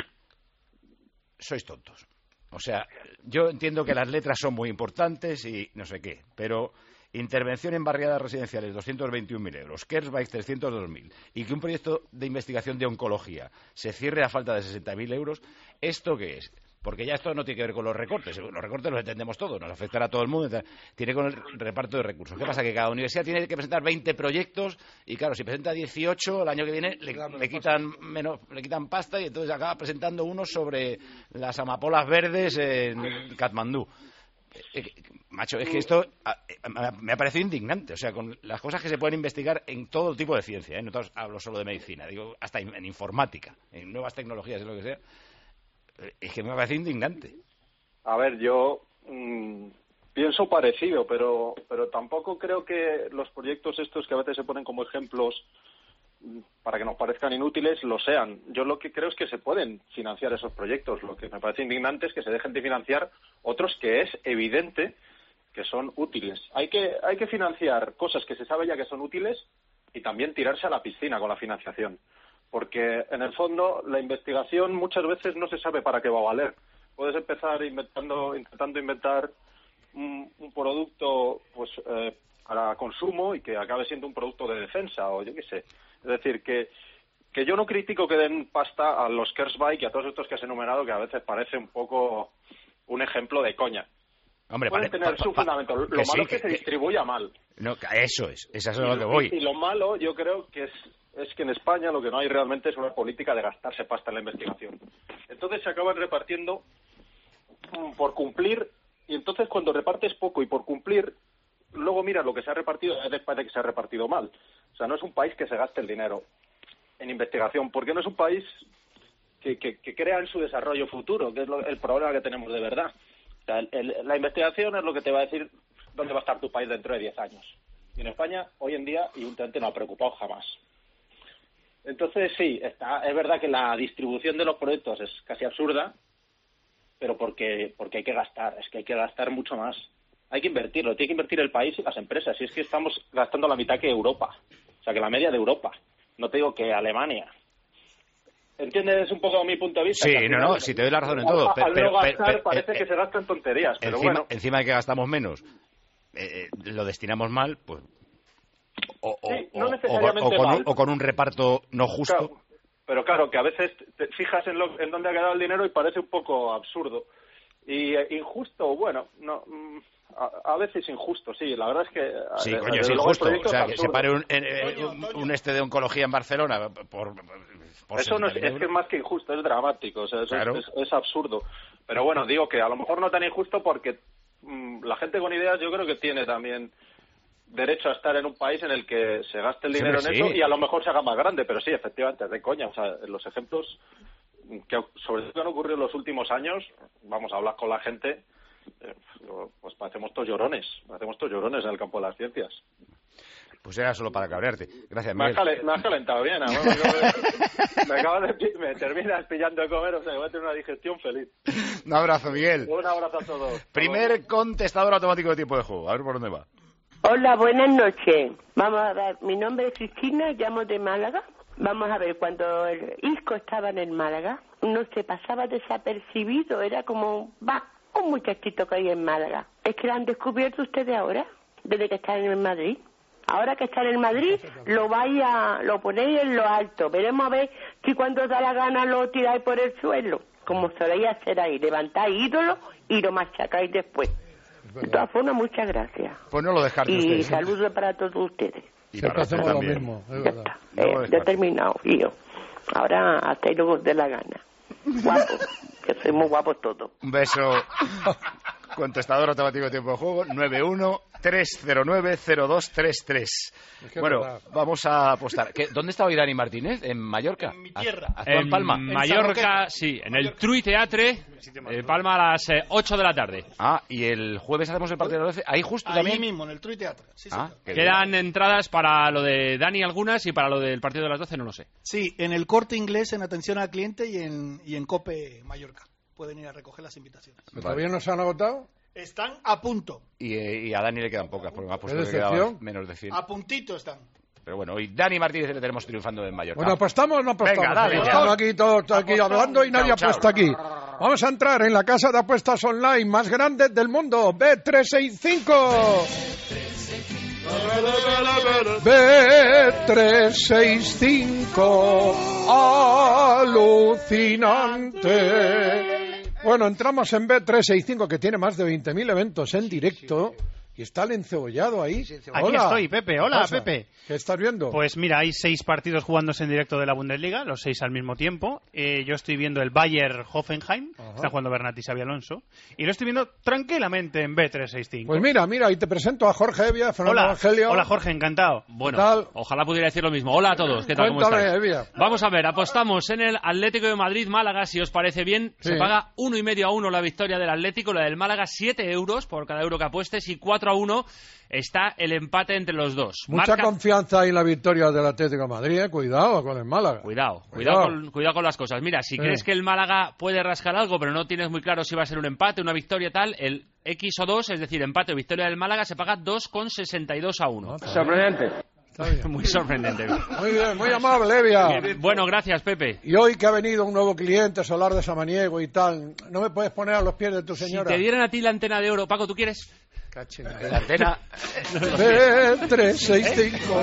sois tontos. O sea, yo entiendo que las letras son muy importantes y no sé qué, pero intervención en barriadas residenciales, doscientos veintiún mil euros, Kersbike, trescientos dos mil, y que un proyecto de investigación de oncología se cierre a falta de sesenta mil euros, ¿esto qué es? Porque ya esto no tiene que ver con los recortes, los recortes los entendemos todos, nos afectará a todo el mundo, tiene con el reparto de recursos. ¿Qué pasa? Que cada universidad tiene que presentar veinte proyectos y claro, si presenta dieciocho, el año que viene le, le quitan menos, le quitan pasta y entonces acaba presentando uno sobre las amapolas verdes en Katmandú. Eh, eh, macho, es que esto a, a, me ha parecido indignante, o sea, con las cosas que se pueden investigar en todo tipo de ciencia, ¿eh? No hablo solo de medicina, digo hasta en, en informática, en nuevas tecnologías, en lo que sea. Es que me parece indignante. A ver, yo mmm, pienso parecido, pero pero tampoco creo que los proyectos estos que a veces se ponen como ejemplos para que nos parezcan inútiles lo sean. Yo lo que creo es que se pueden financiar esos proyectos. Lo que me parece indignante es que se dejen de financiar otros que es evidente que son útiles. Hay que hay que financiar cosas que se sabe ya que son útiles y también tirarse a la piscina con la financiación. Porque, en el fondo, la investigación muchas veces no se sabe para qué va a valer. Puedes empezar inventando, intentando inventar un, un producto pues eh, para consumo y que acabe siendo un producto de defensa o yo qué sé. Es decir, que, que yo no critico que den pasta a los Kersbike y a todos estos que has enumerado, que a veces parece un poco un ejemplo de coña. Hombre, pueden vale, tener pa, su pa, fundamento. Lo que malo sí, es que, que se distribuya mal. No, eso es, eso es a y, lo que voy. Y, y lo malo, yo creo que es, es que en España lo que no hay realmente es una política de gastarse pasta en la investigación. Entonces se acaban repartiendo um, por cumplir, y entonces cuando repartes poco y por cumplir, luego miras lo que se ha repartido y después de que se ha repartido mal. O sea, no es un país que se gaste el dinero en investigación, porque no es un país que, que, que crea en su desarrollo futuro, que es lo, el problema que tenemos de verdad. O sea, el, el, la investigación es lo que te va a decir dónde va a estar tu país dentro de diez años. Y en España, hoy en día, y últimamente no ha preocupado jamás. Entonces, sí, está, es verdad que la distribución de los proyectos es casi absurda, pero porque, porque hay que gastar, es que hay que gastar mucho más. Hay que invertirlo, tiene que invertir el país y las empresas. Y es que estamos gastando la mitad que Europa, o sea, que la media de Europa. No te digo que Alemania. ¿Entiendes un poco mi punto de vista? Sí, no, no, si te doy la razón en todo. Al pero, no gastar pero, parece eh, que se gastan tonterías, pero encima, bueno. Encima de que gastamos menos, eh, lo destinamos mal, pues... O, o, sí, no o, necesariamente o, con mal. Un, o con un reparto no justo. Claro, pero claro, que a veces te fijas en, lo, en dónde ha quedado el dinero y parece un poco absurdo. Y eh, injusto, bueno, no... A, a veces injusto, sí, la verdad es que... Sí, de, coño, de es injusto. injusto. O sea, que se pare un, eh, un, un este de oncología en Barcelona por... por eso no es, es que es más que injusto, es dramático, o sea, eso claro. es, es, es absurdo. Pero bueno, digo que a lo mejor no tan injusto porque mmm, la gente con ideas yo creo que tiene también derecho a estar en un país en el que se gaste el dinero sí, en sí. eso y a lo mejor se haga más grande, pero sí, efectivamente, es de coña. O sea, los ejemplos que sobre todo que han ocurrido en los últimos años, vamos a hablar con la gente... Eh, pues parecemos todos llorones, parecemos todos llorones en el campo de las ciencias. Pues era solo para cabrearte. Gracias, me Miguel. Has me has calentado bien, ¿no? me, me acabas de me terminas pillando de comer, o sea que voy a tener una digestión feliz. Un abrazo, Miguel. Un abrazo a todos. Primer contestador automático de tiempo de juego. A ver por dónde va. Hola, buenas noches. Vamos a ver, mi nombre es Cristina, llamo de Málaga. Vamos a ver, cuando el Isco estaba en el Málaga, no se pasaba desapercibido, era como, va, un muchachito que hay en Málaga. Es que lo han descubierto ustedes ahora, desde que están en el Madrid. Ahora que está en el Madrid, lo vaya, lo ponéis en lo alto. Veremos a ver si cuando os da la gana lo tiráis por el suelo, como soléis hacer ahí. Levantáis ídolos y lo machacáis después. De todas formas, muchas gracias. Pues no lo descartes Y usted. saludos para todos ustedes. Y para hacemos usted lo también. mismo, es Ya verdad. está. No lo Eh, ya he descartes. terminado, tío. Ahora hacéis lo que os dé la gana. Guapos, que somos guapos todos. Un beso. Contestador automático de tiempo de juego nueve uno tres cero nueve cero dos tres tres. Es que es Bueno, verdad. vamos a apostar. ¿Qué- ¿Dónde está hoy Dani Martínez? ¿En Mallorca? En mi tierra. ¿En Palma? En Mallorca, sí, en el Trui Teatre, eh, Palma a las eh, ocho de la tarde. Ah, y el jueves hacemos el partido de las doce. Ahí justo Ahí también. mismo, en el Trui Teatro. Sí, Ah, señor. qué Quedan entradas para lo de Dani algunas y para lo del partido de las doce no lo sé. Sí, en el Corte Inglés, en atención al cliente y en, y en Cope Mallorca. Pueden ir a recoger las invitaciones. ¿Todavía no se han agotado? Están a punto. Y, eh, y a Dani le quedan pocas, porque me ha puesto ¿Qué que quedaban decepción? menos de cien. A puntito están. Pero bueno, hoy Dani Martínez le tenemos triunfando en Mallorca. Bueno, apostamos o no apostamos. Venga, dale, ya. Estamos aquí todos aquí hablando y nadie Chao, chao. apuesta aquí. Vamos a entrar en la casa de apuestas online más grande del mundo, B trescientos sesenta y cinco. B trescientos sesenta y cinco, alucinante. Bueno, entramos en B trescientos sesenta y cinco, que tiene más de veinte mil eventos en directo. Y está el encebollado ahí. Aquí Hola. estoy, Pepe. Hola, ¿Qué pasa? Pepe. ¿Qué estás viendo? Pues mira, hay seis partidos jugándose en directo de la Bundesliga, los seis al mismo tiempo. Eh, yo estoy viendo el Bayer-Hoffenheim, está jugando Bernat y Xabi Alonso, y lo estoy viendo tranquilamente en B trescientos sesenta y cinco. Pues mira, mira, y te presento a Jorge Evia, Fernando Hola, Evangelio. hola Jorge, encantado. Bueno, ¿Qué tal? ojalá pudiera decir lo mismo. Hola a todos, ¿qué tal? ¿Cómo Cuéntame, estáis? Evia. Vamos a ver, apostamos en el Atlético de Madrid-Málaga, si os parece bien. Sí. Se paga uno y medio a uno la victoria del Atlético, la del Málaga siete euros por cada euro que apuestes, y cuatro a uno está el empate entre los dos. Mucha Marca- confianza ahí en la victoria del Atlético de Madrid, eh. Cuidado con el Málaga. Cuidado, Cuidado. cuidado, con, cuidado con las cosas. Mira, si Sí. crees que el Málaga puede rascar algo, pero no tienes muy claro si va a ser un empate, una victoria tal, el X o dos, es decir, empate o victoria del Málaga, se paga dos con sesenta y dos a uno. Sorprendente. Muy sorprendente. Muy bien, muy amable, Evia. Bueno, gracias, Pepe. Y hoy que ha venido un nuevo cliente, Solar de Samaniego y tal, ¿no me puedes poner a los pies de tu señora? Si te dieran a ti la antena de oro, Paco, ¿tú quieres? La antena. B trescientos sesenta y cinco.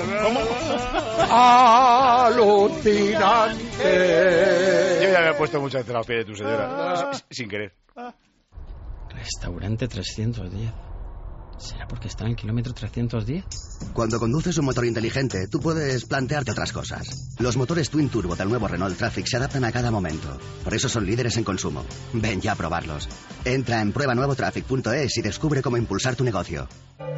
Alucinante. Yo ya me he puesto muchas veces a los pies de tu señora. Sin querer. Restaurante trescientos diez. ¿Será porque está en el kilómetro trescientos diez? Cuando conduces un motor inteligente, tú puedes plantearte otras cosas. Los motores Twin Turbo del nuevo Renault Traffic se adaptan a cada momento. Por eso son líderes en consumo. Ven ya a probarlos. Entra en prueba nuevo traffic punto es y descubre cómo impulsar tu negocio.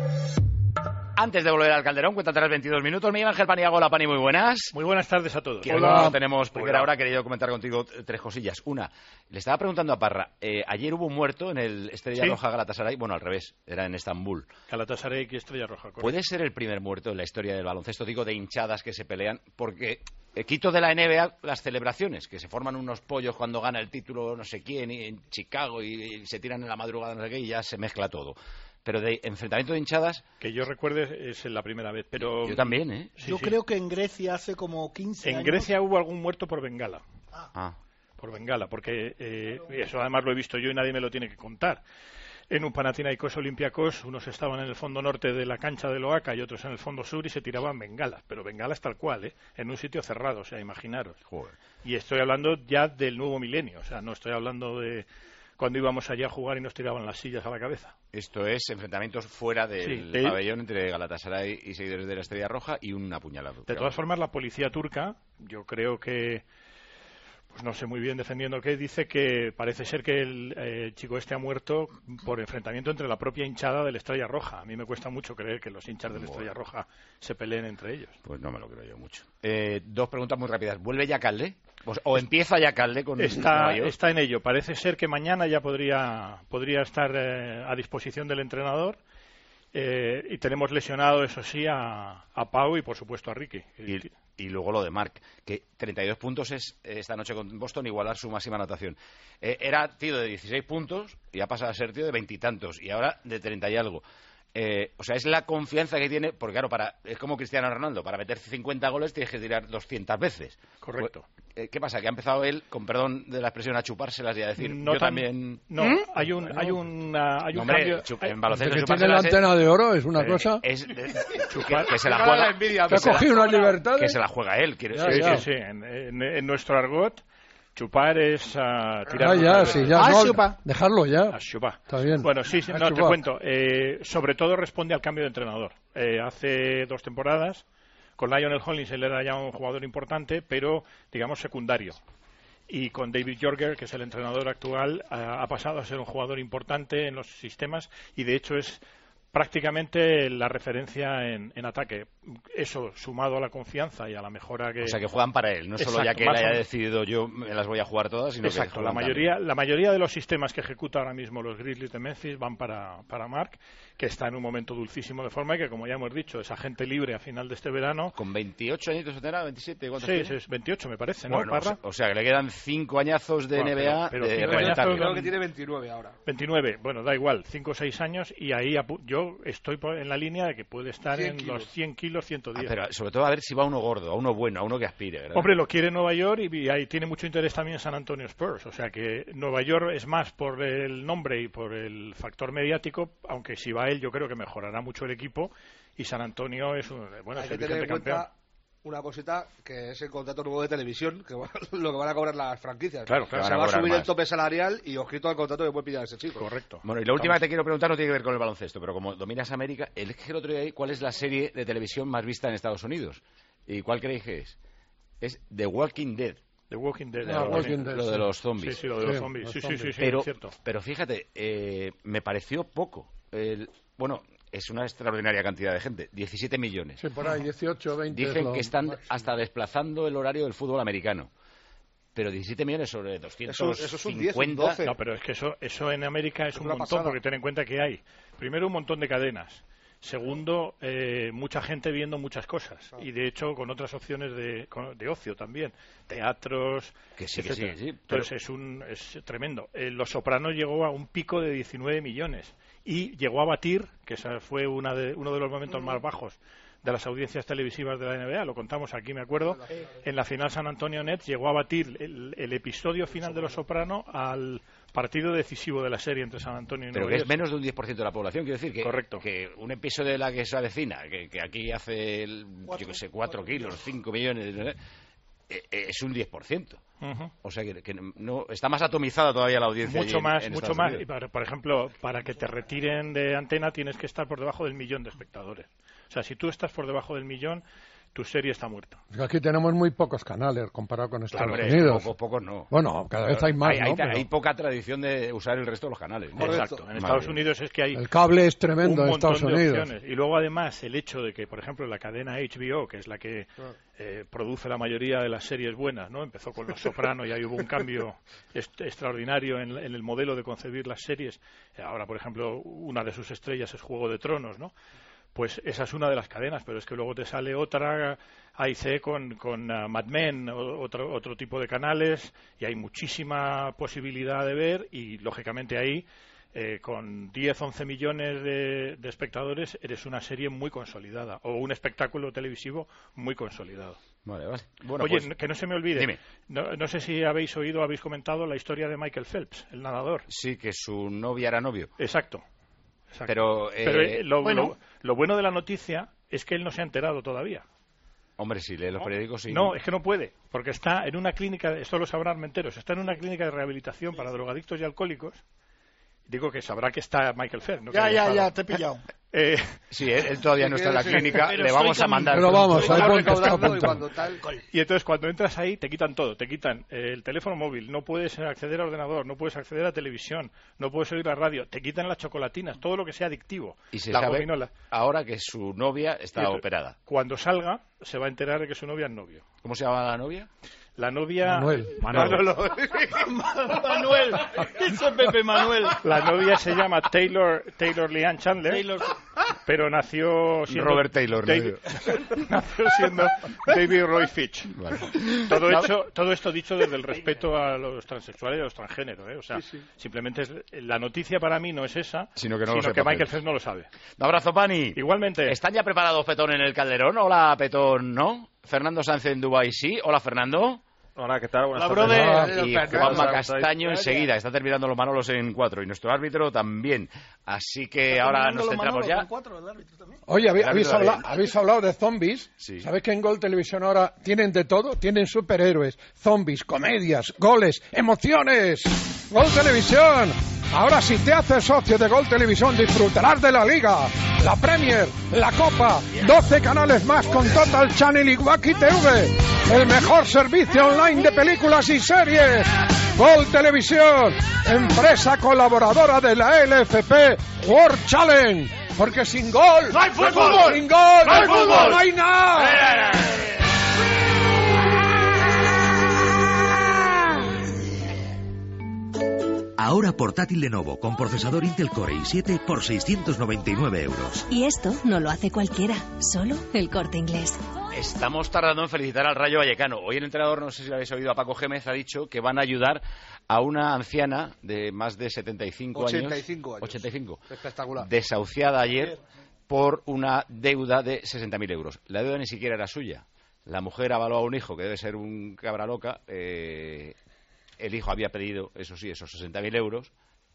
Antes de volver al Calderón, cuéntate las veintidós minutos. Miguel Ángel Paniagua, hola Pani, muy buenas. Muy buenas tardes a todos. Que hoy no tenemos primera hora, quería yo comentar contigo t- tres cosillas. Una, le estaba preguntando a Parra, eh, ayer hubo un muerto en el Estrella Sí. Roja Galatasaray, bueno, al revés, era en Estambul. Galatasaray y Estrella Roja. correcto. ¿Puede ser el primer muerto en la historia del baloncesto? Digo, de hinchadas que se pelean, porque eh, quito de la N B A las celebraciones, que se forman unos pollos cuando gana el título no sé quién, y en Chicago, y, y se tiran en la madrugada no sé qué, y ya se mezcla todo. Pero de enfrentamiento de hinchadas... Que yo recuerde es la primera vez, pero... Yo también, ¿eh? Sí, Yo sí. creo que en Grecia hace como quince En años. Grecia hubo algún muerto por bengala. Ah. Por bengala, porque eh, eso además lo he visto yo y nadie me lo tiene que contar. En un Panathinaikos Olympiacos, unos estaban en el fondo norte de la cancha del Oaca y otros en el fondo sur y se tiraban bengalas, pero bengalas tal cual, ¿eh? En un sitio cerrado, o sea, imaginaros. Joder. Y estoy hablando ya del nuevo milenio, o sea, no estoy hablando de cuando íbamos allá a jugar y nos tiraban las sillas a la cabeza. Esto es enfrentamientos fuera del Sí, de- pabellón entre Galatasaray y seguidores de la Estrella Roja y un apuñalado. De todas formas, la policía turca, yo creo que, pues no sé muy bien defendiendo qué, dice que parece ser que el eh, chico este ha muerto por enfrentamiento entre la propia hinchada de la Estrella Roja. A mí me cuesta mucho creer que los hinchas de la Estrella Roja se peleen entre ellos. Pues no me lo creo yo mucho. Eh, dos preguntas muy rápidas. ¿Vuelve ya Calde? Pues, ¿O empieza ya Calde con Está, Nueva York? está en ello. Parece ser que mañana ya podría, podría estar eh, a disposición del entrenador. Eh, y tenemos lesionado, eso sí, a, a Pau y, por supuesto, a Ricky. Y, y luego lo de Marc, que treinta y dos puntos es eh, esta noche con Boston igualar su máxima anotación. Eh, era tío de dieciséis puntos y ha pasado a ser tío de veintitantos y ahora de treinta y algo. Eh, o sea, es la confianza que tiene, porque claro, para es como Cristiano Ronaldo, para meter cincuenta goles tienes que tirar doscientas veces. Correcto. Eh, ¿Qué pasa? Que ha empezado él, con perdón de la expresión, a chupárselas y a decir, no yo tan, también... No, ¿Mm? hay un, hay un, uh, hay un Hombre, cambio... chup, en baloncesto que tiene la antena de oro es una eh, cosa... Es, que, que se la juega... La envidia, que ha cogido unas libertades... Que se la juega él. Quiere, ya, sí, ya. sí, sí. En, en, en nuestro argot... Chupar es uh, tirar... Ah, ya, sí, ya. Ah, no, chupa. Dejarlo ya. A chupar. Está bien. Bueno, sí, sí A no, chupar. te cuento. Eh, sobre todo responde al cambio de entrenador. Eh, hace dos temporadas, con Lionel Hollins, él era ya un jugador importante, pero, digamos, secundario. Y con David Jorger, que es el entrenador actual, ha, ha pasado a ser un jugador importante en los sistemas y, de hecho, es prácticamente la referencia en, en ataque. Eso sumado a la confianza y a la mejora que... O sea, que juegan para él, no Exacto, solo ya que él haya o... decidido yo me las voy a jugar todas, sino Exacto, que la mayoría, la mayoría de los sistemas que ejecuta ahora mismo los Grizzlies de Memphis van para, para Mark, que está en un momento dulcísimo de forma y que, como ya hemos dicho, es agente libre a final de este verano. Con veintiocho añitos tendrá, veintisiete, ¿cuántos Sí, tiene? es veintiocho me parece, ¿no? Bueno, o, sea, o sea, que le quedan cinco añazos de bueno, N B A pero, de pero reventarlo. Creo que tiene veintinueve ahora. veintinueve, bueno, da igual, cinco o seis años y ahí yo estoy en la línea de que puede estar en kilos. los cien kilos, ciento diez. Ah, pero sobre todo a ver si va uno gordo, a uno bueno, a uno que aspire, ¿verdad? Hombre, lo quiere Nueva York y, y ahí tiene mucho interés también San Antonio Spurs. O sea que Nueva York es más por el nombre y por el factor mediático, aunque si va él yo creo que mejorará mucho el equipo y San Antonio es un, bueno, Hay es que el tener en vigente cuenta campeón. una cosita, que es el contrato nuevo de televisión, que va, lo que van a cobrar las franquicias. Claro, claro. Se Van a va a cobrar subir más. el tope salarial y ojito al contrato que puede pillar ese chico. Correcto. Bueno, y la última que te quiero preguntar no tiene que ver con el baloncesto, pero como dominas América, el que el otro día ahí, ¿cuál es la serie de televisión más vista en Estados Unidos? ¿Y cuál creéis que es? Es The Walking Dead. The Walking Dead. Ah, lo, Walking Dead, Lo sí. de los zombies. Sí, sí, lo de Sí, los zombies. los Sí, sí, zombies. sí, sí, Pero, es cierto. pero fíjate, eh, me pareció poco. El, bueno, es una extraordinaria cantidad de gente, diecisiete millones. Sí, por ahí, dieciocho, veinte. es Dicen lo que están máximo. hasta desplazando el horario del fútbol americano. Pero diecisiete millones sobre doscientos cincuenta... Eso- eso es un diez, un doce. No, pero es que eso, eso en América es, Es un una montón, pasada. porque ten en cuenta que hay, primero, un montón de cadenas. Segundo, eh, mucha gente viendo muchas cosas. Y de hecho, con otras opciones de, con- de ocio también. Teatros, Que sí, que etcétera. sí, que sí, pero- Entonces es, un, es tremendo. Eh, Los Sopranos llegó a un pico de diecinueve millones. Y llegó a batir, que esa fue una de, uno de los momentos más bajos de las audiencias televisivas de la N B A, lo contamos aquí, me acuerdo, en la final San Antonio Nets llegó a batir el, el episodio final de Los Soprano al partido decisivo de la serie entre San Antonio y Pero Nueva que es York. menos de un diez por ciento de la población, quiero decir que, Correcto. que un episodio de la que se avecina, que, que aquí hace, el, yo que sé, cuatro kilos, cinco millones, eh, eh, es un diez por ciento. Ujú. O sea que, que no está más atomizada todavía la audiencia. Mucho allí en- más, en mucho Estados más. Unidos. Y para- por ejemplo, para que te retiren de antena tienes que estar por debajo del millón de espectadores. O sea, si tú estás por debajo del millón, tu serie está muerta. Es que aquí tenemos muy pocos canales comparado con Estados Hombre, Unidos. Pocos, pocos no. Bueno, cada vez hay más, hay, hay- ¿no? Pero hay poca tradición de usar el resto de los canales. ¿no? Exacto. En Madre Estados mía. Unidos es que hay el cable es tremendo un en montón Estados de Unidos. opciones. Y luego, además, el hecho de que, por ejemplo, la cadena H B O, que es la que eh, produce la mayoría de las series buenas, ¿no? Empezó con Los Soprano y ahí hubo un cambio est- extraordinario en, en el modelo de concebir las series. Eh, Ahora, por ejemplo, una de sus estrellas es Juego de Tronos, ¿no? Pues esa es una de las cadenas, pero es que luego te sale otra A I C con, con uh, Mad Men, o- otro, otro tipo de canales, y hay muchísima posibilidad de ver, y lógicamente ahí, eh, con diez, once millones de, de espectadores, eres una serie muy consolidada, o un espectáculo televisivo muy consolidado. Vale, vale. Bueno, Oye, pues, que no se me olvide, dime. no, no sé si habéis oído o habéis comentado la historia de Michael Phelps, el nadador. Sí, que su novia era novio. Exacto. Exacto. Pero, eh, Pero, eh, lo, bueno. lo- lo bueno de la noticia es que él no se ha enterado todavía. Hombre, si lee los periódicos, sí. No, es que no puede, porque está en una clínica, esto lo sabrán Armenteros, está en una clínica de rehabilitación para drogadictos y alcohólicos. Digo que sabrá que está Michael Phelps. No que Ya, haya ya, estado. ya, te he pillado. Eh, Sí, él, él todavía no está en la Sí, clínica, pero le vamos estoy a mandar... Pero vamos, Ahí ahí ponte, recaudando está y apuntando. cuando tal... Y entonces cuando entras ahí te quitan todo, te quitan eh, el teléfono móvil, no puedes acceder al ordenador, no puedes acceder a televisión, no puedes oír la radio, te quitan las chocolatinas, todo lo que sea adictivo. Y se la sabe gominola. ahora que su novia está Y entonces, operada. Cuando salga se va a enterar de que su novia es novio. ¿Cómo se llama la novia? La novia... Manuel. Manolo. Manuel, ese Pepe Manuel. La novia se llama Taylor, Taylor Leanne Chandler. Taylor- pero nació siendo Robert Taylor, David, nació siendo David Roy Fitch. Vale. Todo, hecho, todo esto dicho desde el respeto a los transexuales y a los transgéneros, ¿eh? O sea, sí, sí. simplemente es, la noticia para mí no es esa, sino que, no sino lo que Michael Phelps no lo sabe. Un abrazo, Pani. Igualmente. ¿Están ya preparados, Petón, en el Calderón? Hola, Petón, ¿no? Fernando Sánchez en Dubái, sí. Hola, Fernando. Hola, ¿qué tal? Buenas Hola, tardes. y Juanma Castaño enseguida. Está terminando los Manolos en cuatro. Y nuestro árbitro también. Así que ahora nos centramos ya. Oye, ¿habéis, habéis, hablado, habéis hablado de zombies. Sí. ¿Sabéis que en Gol Televisión ahora tienen de todo? Tienen superhéroes, zombies, comedias, goles, emociones. Gol Televisión. Ahora, si te haces socio de Gol Televisión, disfrutarás de la Liga, la Premier, la Copa, doce canales más con Total Channel y Wacky T V, el mejor servicio online de películas y series. Gol Televisión, empresa colaboradora de la L F P World Challenge, porque sin gol no hay fútbol, sin gol no hay fútbol, no hay nada. Ahora portátil Lenovo con procesador Intel Core i siete por seiscientos noventa y nueve euros. Y esto no lo hace cualquiera, solo El Corte Inglés. Estamos tardando en felicitar al Rayo Vallecano. Hoy el entrenador, no sé si lo habéis oído, a Paco Gémez, ha dicho que van a ayudar a una anciana de más de setenta y cinco años. ochenta y cinco años. ochenta y cinco. Espectacular. Desahuciada ayer por una deuda de sesenta mil euros. La deuda ni siquiera era suya. La mujer avaló a un hijo que debe ser un cabra loca. Eh... El hijo había pedido, eso sí, esos sesenta mil euros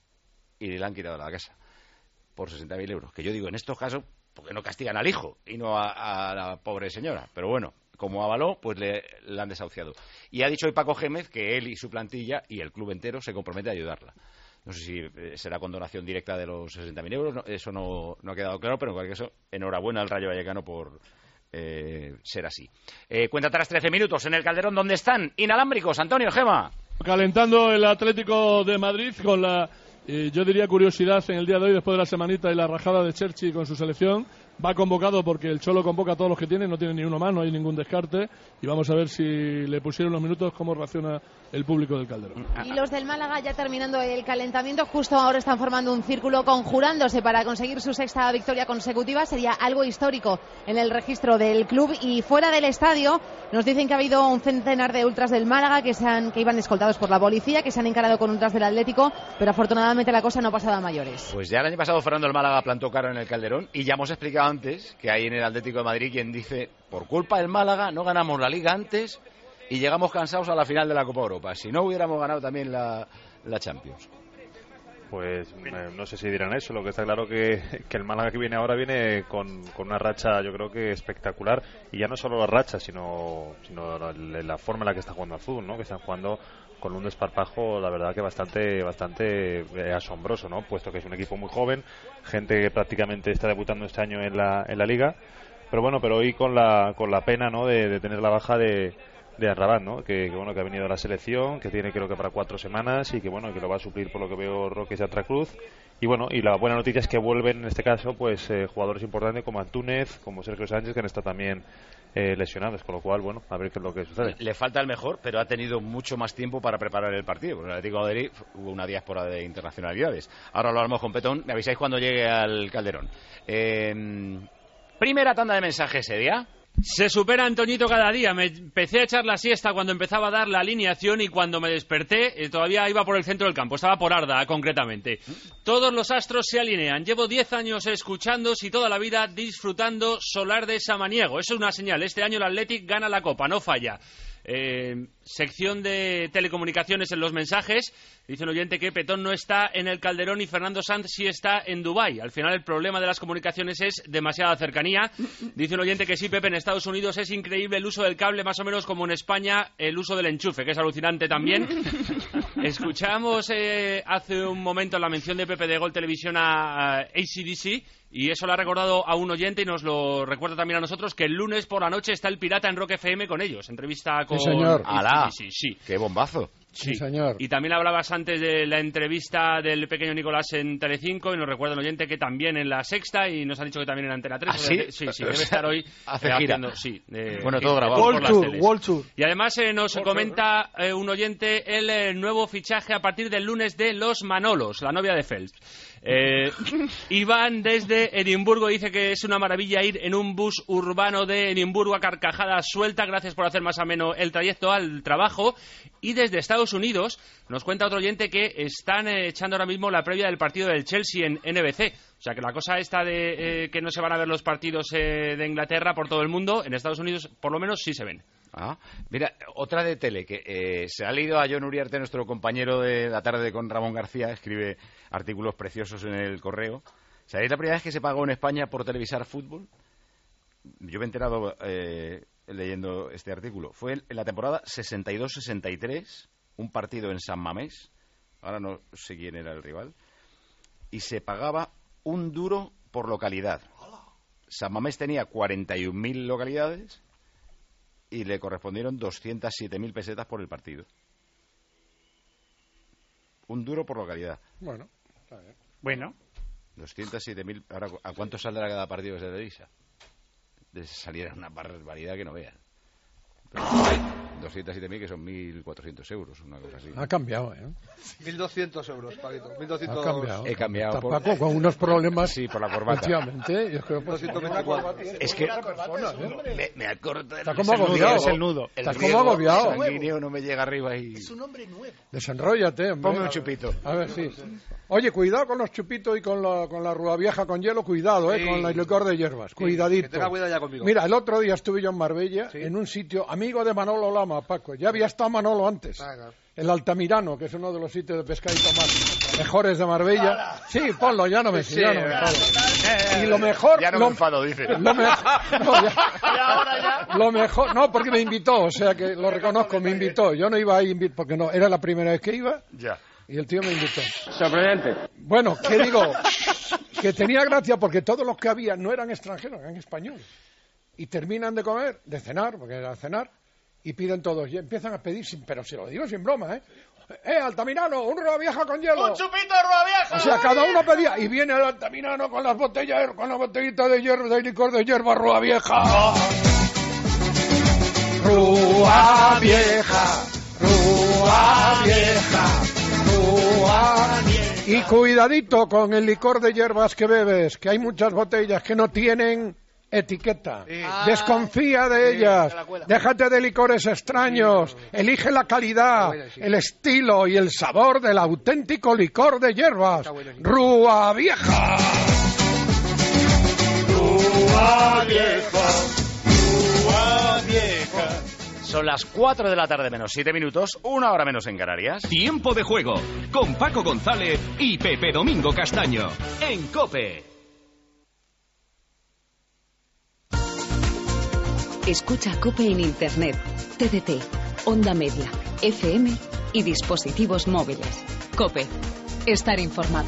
y le han quitado la casa por sesenta mil euros. Que yo digo, en estos casos, ¿por qué no castigan al hijo y no a, a la pobre señora? Pero bueno, como avaló, pues le, le han desahuciado. Y ha dicho hoy Paco Gémez que él y su plantilla y el club entero se compromete a ayudarla. No sé si eh, será con donación directa de los sesenta mil euros, no, eso no, no ha quedado claro, pero en cualquier caso, enhorabuena al Rayo Vallecano por eh, ser así. Eh, cuenta atrás trece minutos en el Calderón, ¿dónde están? Inalámbricos, Antonio, Gema. Calentando el Atlético de Madrid con la, eh, yo diría, curiosidad en el día de hoy, después de la semanita y la rajada de Cherchi con su selección. Va convocado porque el Cholo convoca a todos los que tiene, no tiene ni uno más, no hay ningún descarte. Y vamos a ver si le pusieron los minutos, cómo reacciona el público del Calderón. Y los del Málaga, ya terminando el calentamiento, justo ahora están formando un círculo conjurándose para conseguir su sexta victoria consecutiva. Sería algo histórico en el registro del club. Y fuera del estadio nos dicen que ha habido un centenar de ultras del Málaga que, se han, que iban escoltados por la policía, que se han encarado con ultras del Atlético, pero afortunadamente la cosa no ha pasado a mayores. Pues ya el año pasado Fernando el Málaga plantó cara en el Calderón y ya hemos explicado antes que hay en el Atlético de Madrid quien dice, por culpa del Málaga no ganamos la Liga antes y llegamos cansados a la final de la Copa Europa. Si no hubiéramos ganado también la, la Champions. Pues eh, no sé si dirán eso. Lo que está claro que, que el Málaga que viene ahora viene con, con una racha, yo creo que espectacular. Y ya no solo la racha, sino, sino la, la forma en la que está jugando al fútbol, ¿no? Que están jugando con un desparpajo, la verdad que bastante bastante eh, asombroso, ¿no? Puesto que es un equipo muy joven, gente que prácticamente está debutando este año en la, en la Liga. Pero bueno, pero hoy con la, con la pena, ¿no? De, de tener la baja de... de Arrabat, ¿no? Que, que bueno, que ha venido a la selección, que tiene creo que para cuatro semanas y que bueno, que lo va a suplir por lo que veo Roque Yatra Cruz. Y bueno, y la buena noticia es que vuelven en este caso pues eh, jugadores importantes como Antúnez, como Sergio Sánchez, que han estado también eh, lesionados, con lo cual bueno, a ver qué es lo que sucede. Le falta el mejor, pero ha tenido mucho más tiempo para preparar el partido. Con el Atlético de Madrid hubo una diáspora de internacionalidades. Ahora lo hablamos con Petón, me avisáis cuando llegue al Calderón. Eh, primera tanda de mensajes, Edia. Se supera Antoñito cada día. Me empecé a echar la siesta cuando empezaba a dar la alineación y cuando me desperté eh, todavía iba por el centro del campo, estaba por Arda concretamente. Todos los astros se alinean. Llevo diez años escuchando y toda la vida disfrutando Solar de Samaniego. Eso es una señal. Este año el Athletic gana la Copa, no falla. Eh, sección de telecomunicaciones en los mensajes. Dice un oyente que Petón no está en el Calderón y Fernando Sanz sí está en Dubái. Al final el problema de las comunicaciones es demasiada cercanía. Dice un oyente que sí, Pepe, en Estados Unidos es increíble el uso del cable, más o menos como en España el uso del enchufe, que es alucinante también. Escuchamos eh, hace un momento la mención de Pepe de Gol Televisión a, a A C D C. Y eso lo ha recordado a un oyente y nos lo recuerda también a nosotros, que el lunes por la noche está el Pirata en Rock F M con ellos. Entrevista con sí, señor. Alá, Ah, sí, sí, sí. Qué bombazo. Sí, señor. Y también hablabas antes de la entrevista del pequeño Nicolás en Telecinco y nos recuerda el oyente que también en La Sexta y nos han dicho que también en Antena tres. ¿Ah, sí? Sí, sí, debe estar hoy Hace eh, gira. haciendo, sí, eh, Bueno, todo grabado. por World las Tour, teles. World Tour. Y además eh, nos World comenta eh, un oyente el eh, nuevo fichaje a partir del lunes de Los Manolos, la novia de Phelps. Eh, Iván desde Edimburgo dice que es una maravilla ir en un bus urbano de Edimburgo a carcajadas suelta. Gracias por hacer más ameno el trayecto al trabajo. Y desde Estados Unidos nos cuenta otro oyente que están eh, echando ahora mismo la previa del partido del Chelsea en N B C. O sea que la cosa esta de eh, que no se van a ver los partidos eh, de Inglaterra por todo el mundo, en Estados Unidos por lo menos sí se ven. Ah, mira, otra de tele, que eh, se ha leído a John Uriarte, nuestro compañero de la tarde con Ramón García, escribe artículos preciosos en el correo. ¿Sabéis la primera vez que se pagó en España por televisar fútbol? Yo me he enterado eh, leyendo este artículo. Fue en la temporada sesenta y dos sesenta y tres, un partido en San Mamés, ahora no sé quién era el rival, y se pagaba un duro por localidad. San Mamés tenía cuarenta y un mil localidades y le correspondieron doscientas siete mil pesetas por el partido. Un duro por localidad. Bueno, está bien. Bueno. doscientas siete mil. Ahora, ¿a cuánto saldrá cada partido que se televisa? De saliera una barbaridad que no vean. doscientos siete mil, que son mil cuatrocientos euros, una cosa así. Ha cambiado, ¿eh? mil doscientos euros, Paquito. mil doscientos... Ha cambiado. He cambiado. Está Paco con unos problemas. Sí, por la corbata. Efectivamente. Yo creo que es que ¿eh? me, me acorta. Está como agobiado. Es el nudo. El Estás como agobiado. sanguíneo no me llega arriba y... Es un hombre nuevo. Desenróllate, hombre. Ponme un chupito. A ver, sí. Oye, cuidado con los chupitos y con la, con la rúa vieja con hielo, cuidado, ¿eh? Sí. Con la licor de hierbas. Sí, Cuidadito. que tenga cuidado ya conmigo. Mira, el otro día estuve yo en Marbella, Sí. en un sitio amigo de Manolo Lama, Paco. Ya había estado Manolo antes. Ah, claro. El Altamirano, que es uno de los sitios de pescadito más mejores de Marbella. Sí, ponlo, ya no me, Sí, ya no me eh, enfado. Y lo mejor... Ya no lo, me enfado, dice. Lo, me- no, ya- lo mejor... No, porque me invitó, o sea que lo reconozco, me invitó. Yo no iba a ir, porque no, era la primera vez que iba. Ya. Y el tío me invitó. Sorprendente. Bueno, ¿qué digo? Que tenía gracia porque todos los que había no eran extranjeros, eran españoles. Y terminan de comer, de cenar, porque era cenar, y piden todos, y empiezan a pedir, sin, pero se lo digo sin broma, ¿eh? ¡Eh, Altamirano, un rúa vieja con hielo! ¡Un chupito de rúa vieja! O sea, cada uno pedía, y viene el Altamirano con las botellas, con la botellita de hierro, de licor de hierba, rúa vieja. Rúa vieja, rúa vieja. Y cuidadito con el licor de hierbas que bebes, que hay muchas botellas que no tienen etiqueta. Sí. Desconfía de Sí, ellas. te la cuela. Déjate de licores extraños. Elige la calidad, Está buena, sí. el estilo y el sabor del auténtico licor de hierbas. Está buena, sí. Rúa Vieja. Rúa vieja, rúa vieja. Son las cuatro de la tarde menos siete minutos, una hora menos en Canarias. Tiempo de juego con Paco González y Pepe Domingo Castaño en COPE. Escucha COPE en Internet, T D T, onda media, F M y dispositivos móviles. COPE. Estar informado.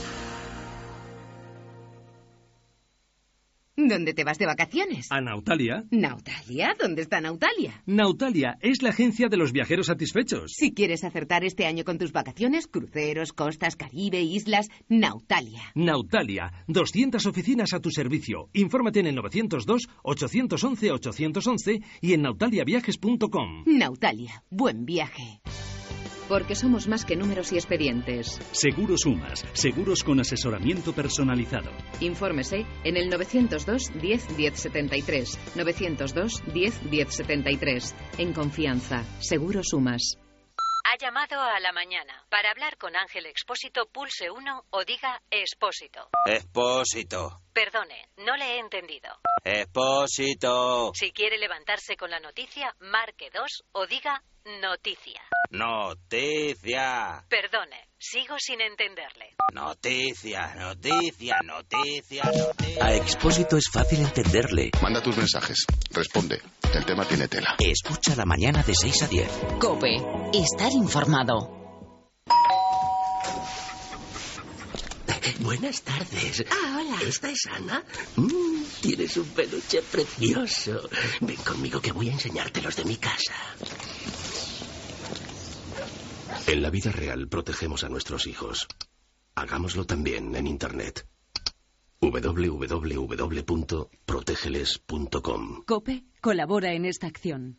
¿Dónde te vas de vacaciones? A Nautalia. ¿Nautalia? ¿Dónde está Nautalia? Nautalia es la agencia de los viajeros satisfechos. Si quieres acertar este año con tus vacaciones, cruceros, costas, Caribe, islas, Nautalia. Nautalia, doscientas oficinas a tu servicio. Infórmate en el novecientos dos, ochocientos once, ochocientos once y en nautaliaviajes punto com. Nautalia, buen viaje. Porque somos más que números y expedientes. Seguros Sumas, seguros con asesoramiento personalizado. Infórmese en el novecientos dos, diez, diez setenta y tres. novecientos dos, diez, diez setenta y tres. En confianza, Seguros Sumas. Ha llamado a la mañana. Para hablar con Ángel Expósito, pulse uno o diga Expósito. Expósito. Perdone, no le he entendido. Expósito. Si quiere levantarse con la noticia, marque dos o diga Noticia. Noticia. Perdone, sigo sin entenderle. Noticia, noticia, noticia, noticia. A Expósito es fácil entenderle. Manda tus mensajes. Responde. El tema tiene tela. Escucha la mañana de seis a diez. COPE. Estar informado. Buenas tardes. Ah, hola. ¿Esta es Ana? Mm, tienes un peluche precioso. Ven conmigo que voy a enseñarte los de mi casa. En la vida real protegemos a nuestros hijos. Hagámoslo también en Internet. doble u doble u doble u punto protégeles punto com. COPE colabora en esta acción.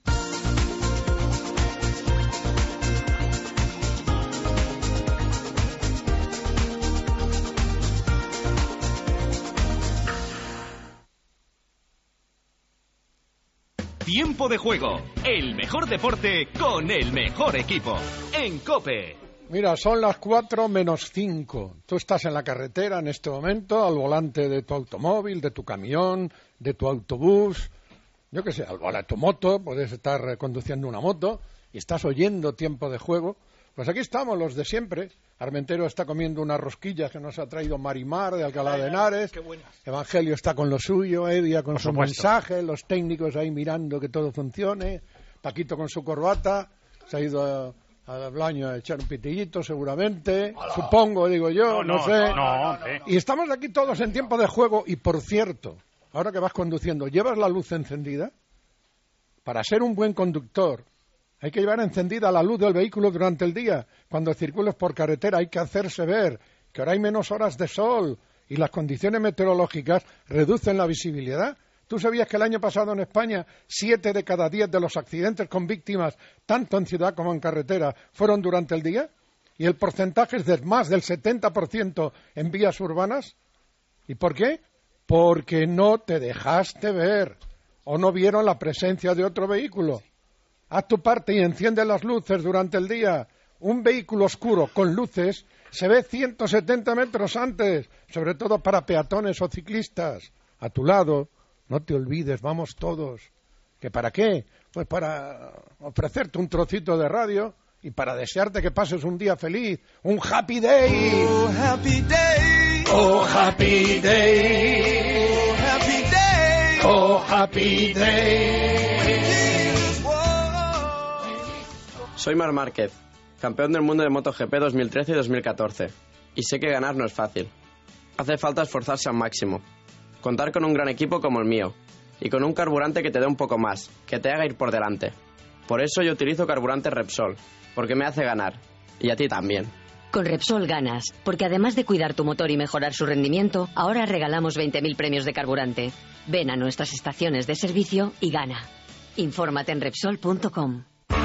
Tiempo de juego, el mejor deporte con el mejor equipo. En COPE. Mira, son las cuatro menos cinco. Tú estás en la carretera en este momento, al volante de tu automóvil, de tu camión, de tu autobús, yo qué sé, al volante de tu moto, puedes estar conduciendo una moto y estás oyendo Tiempo de Juego. Pues aquí estamos, los de siempre. Armentero está comiendo unas rosquillas que nos ha traído Marimar de Alcalá de Henares. Evangelio está con lo suyo, Evia con su mensaje, los técnicos ahí mirando que todo funcione. Paquito con su corbata, se ha ido a, al baño a echar un pitillito seguramente. Hola. Supongo, digo yo, no, no, no sé. No, no, no, y estamos aquí todos en Tiempo de Juego y, por cierto, ahora que vas conduciendo, ¿llevas la luz encendida? Para ser un buen conductor hay que llevar encendida la luz del vehículo durante el día. Cuando circules por carretera hay que hacerse ver que ahora hay menos horas de sol y las condiciones meteorológicas reducen la visibilidad. ¿Tú sabías que el año pasado en España siete de cada diez de los accidentes con víctimas, tanto en ciudad como en carretera, fueron durante el día? Y el porcentaje es de más del setenta por ciento en vías urbanas. ¿Y por qué? Porque no te dejaste ver o no vieron la presencia de otro vehículo. Haz tu parte y enciende las luces durante el día. Un vehículo oscuro con luces se ve ciento setenta metros antes, sobre todo para peatones o ciclistas. A tu lado, no te olvides, vamos todos. ¿Que para qué? Pues para ofrecerte un trocito de radio y para desearte que pases un día feliz, un happy day. Oh, happy day. Oh, happy day. Oh, happy day. Oh, happy day. Soy Marc Márquez, campeón del mundo de MotoGP dos mil trece y dos mil catorce, y sé que ganar no es fácil. Hace falta esforzarse al máximo, contar con un gran equipo como el mío, y con un carburante que te dé un poco más, que te haga ir por delante. Por eso yo utilizo carburante Repsol, porque me hace ganar, y a ti también. Con Repsol ganas, porque además de cuidar tu motor y mejorar su rendimiento, ahora regalamos veinte mil premios de carburante. Ven a nuestras estaciones de servicio y gana. Infórmate en Repsol punto com.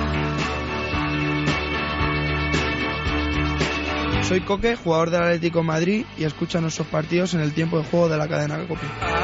Soy Coque, jugador del Atlético de Madrid, y escucha nuestros partidos en el Tiempo de Juego de la cadena COPE.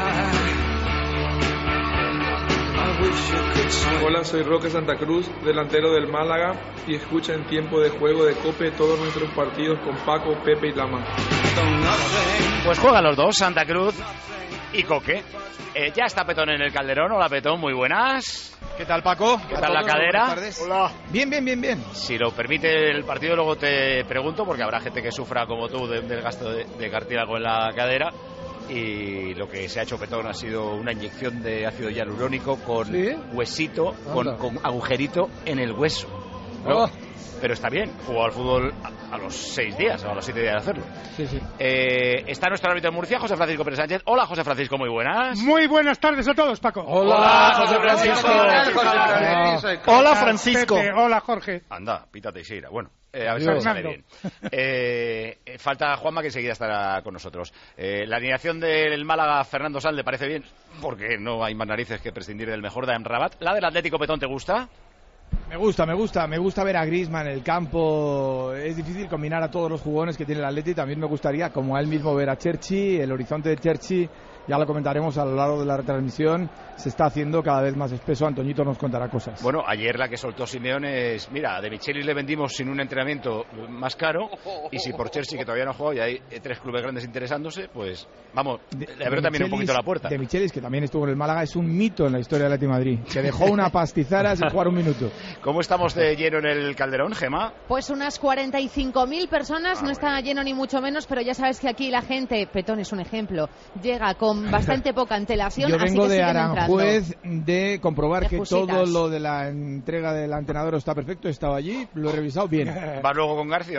Hola, soy Roque Santa Cruz, delantero del Málaga, y escucha en Tiempo de Juego de COPE todos nuestros partidos con Paco, Pepe y Lama. Pues juegan los dos, Santa Cruz y Coque. Eh, ya está Petón en el Calderón. Hola, Petón, muy buenas. ¿Qué tal, Paco? ¿Qué tal la cadera? Hola. Bien, bien, bien, bien. Si lo permite el partido, luego te pregunto, porque habrá gente que sufra como tú de un desgaste de, de cartílago en la cadera. Y lo que se ha hecho Petón ha sido una inyección de ácido hialurónico con ¿sí? huesito, con, con agujerito en el hueso. ¿No? Oh. Pero está bien, jugó al fútbol a, a los seis días, o a los siete días de hacerlo. Sí, sí. Eh, está nuestro árbitro de Murcia, José Francisco Pérez Sánchez. Hola, José Francisco, muy buenas. Muy buenas tardes a todos, Paco. Hola, Hola José Francisco. Hola, Francisco. Hola, Francisco. Pepe. Hola, Jorge. Anda, pítate y Seira. Bueno, eh, a ver si me sale bien. Eh, falta Juanma, que enseguida estará con nosotros. Eh, la alineación del Málaga, Fernando Sal, ¿le parece bien? Porque no hay más narices que prescindir del mejor de Amrabat. ¿La del Atlético, Petón, te gusta? Me gusta, me gusta, me gusta ver a Griezmann en el campo. Es difícil combinar a todos los jugones que tiene el Atleti. También me gustaría, como a él mismo, ver a Cherchi. El horizonte de Cherchi, ya lo comentaremos a lo largo de la retransmisión, se está haciendo cada vez más espeso. Antoñito nos contará cosas. Bueno, ayer la que soltó Simeone es, mira, de Michelis le vendimos sin un entrenamiento más caro, y si por Cherchi, que todavía no ha jugado, y hay tres clubes grandes interesándose, pues vamos, le abrió también un poquito la puerta. De Michelis, que también estuvo en el Málaga, es un mito en la historia del Atlético de Madrid, que dejó una pastizara sin jugar un minuto. ¿Cómo estamos de lleno en el Calderón, Gemma? Pues unas cuarenta y cinco mil personas, ah, no está bueno. lleno ni mucho menos, pero ya sabes que aquí la gente, Petón es un ejemplo, llega con bastante poca antelación. Yo vengo así que de Aranjuez entrando. de comprobar de que fusitas. todo lo de la entrega del antenador está perfecto, he estado allí, lo he revisado bien. ¿Vas luego con García o no?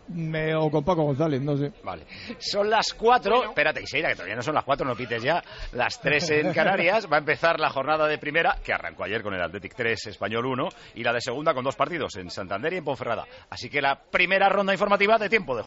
Me, o con Paco González, no sé. Vale. Son las cuatro. Espérate, Iseira, que todavía no son las cuatro, no pites ya. Las tres en Canarias. Va a empezar la jornada de primera, que arrancó ayer con el Athletic tres, Español uno, y la de segunda con dos partidos, en Santander y en Ponferrada. Así que la primera ronda informativa de tiempo de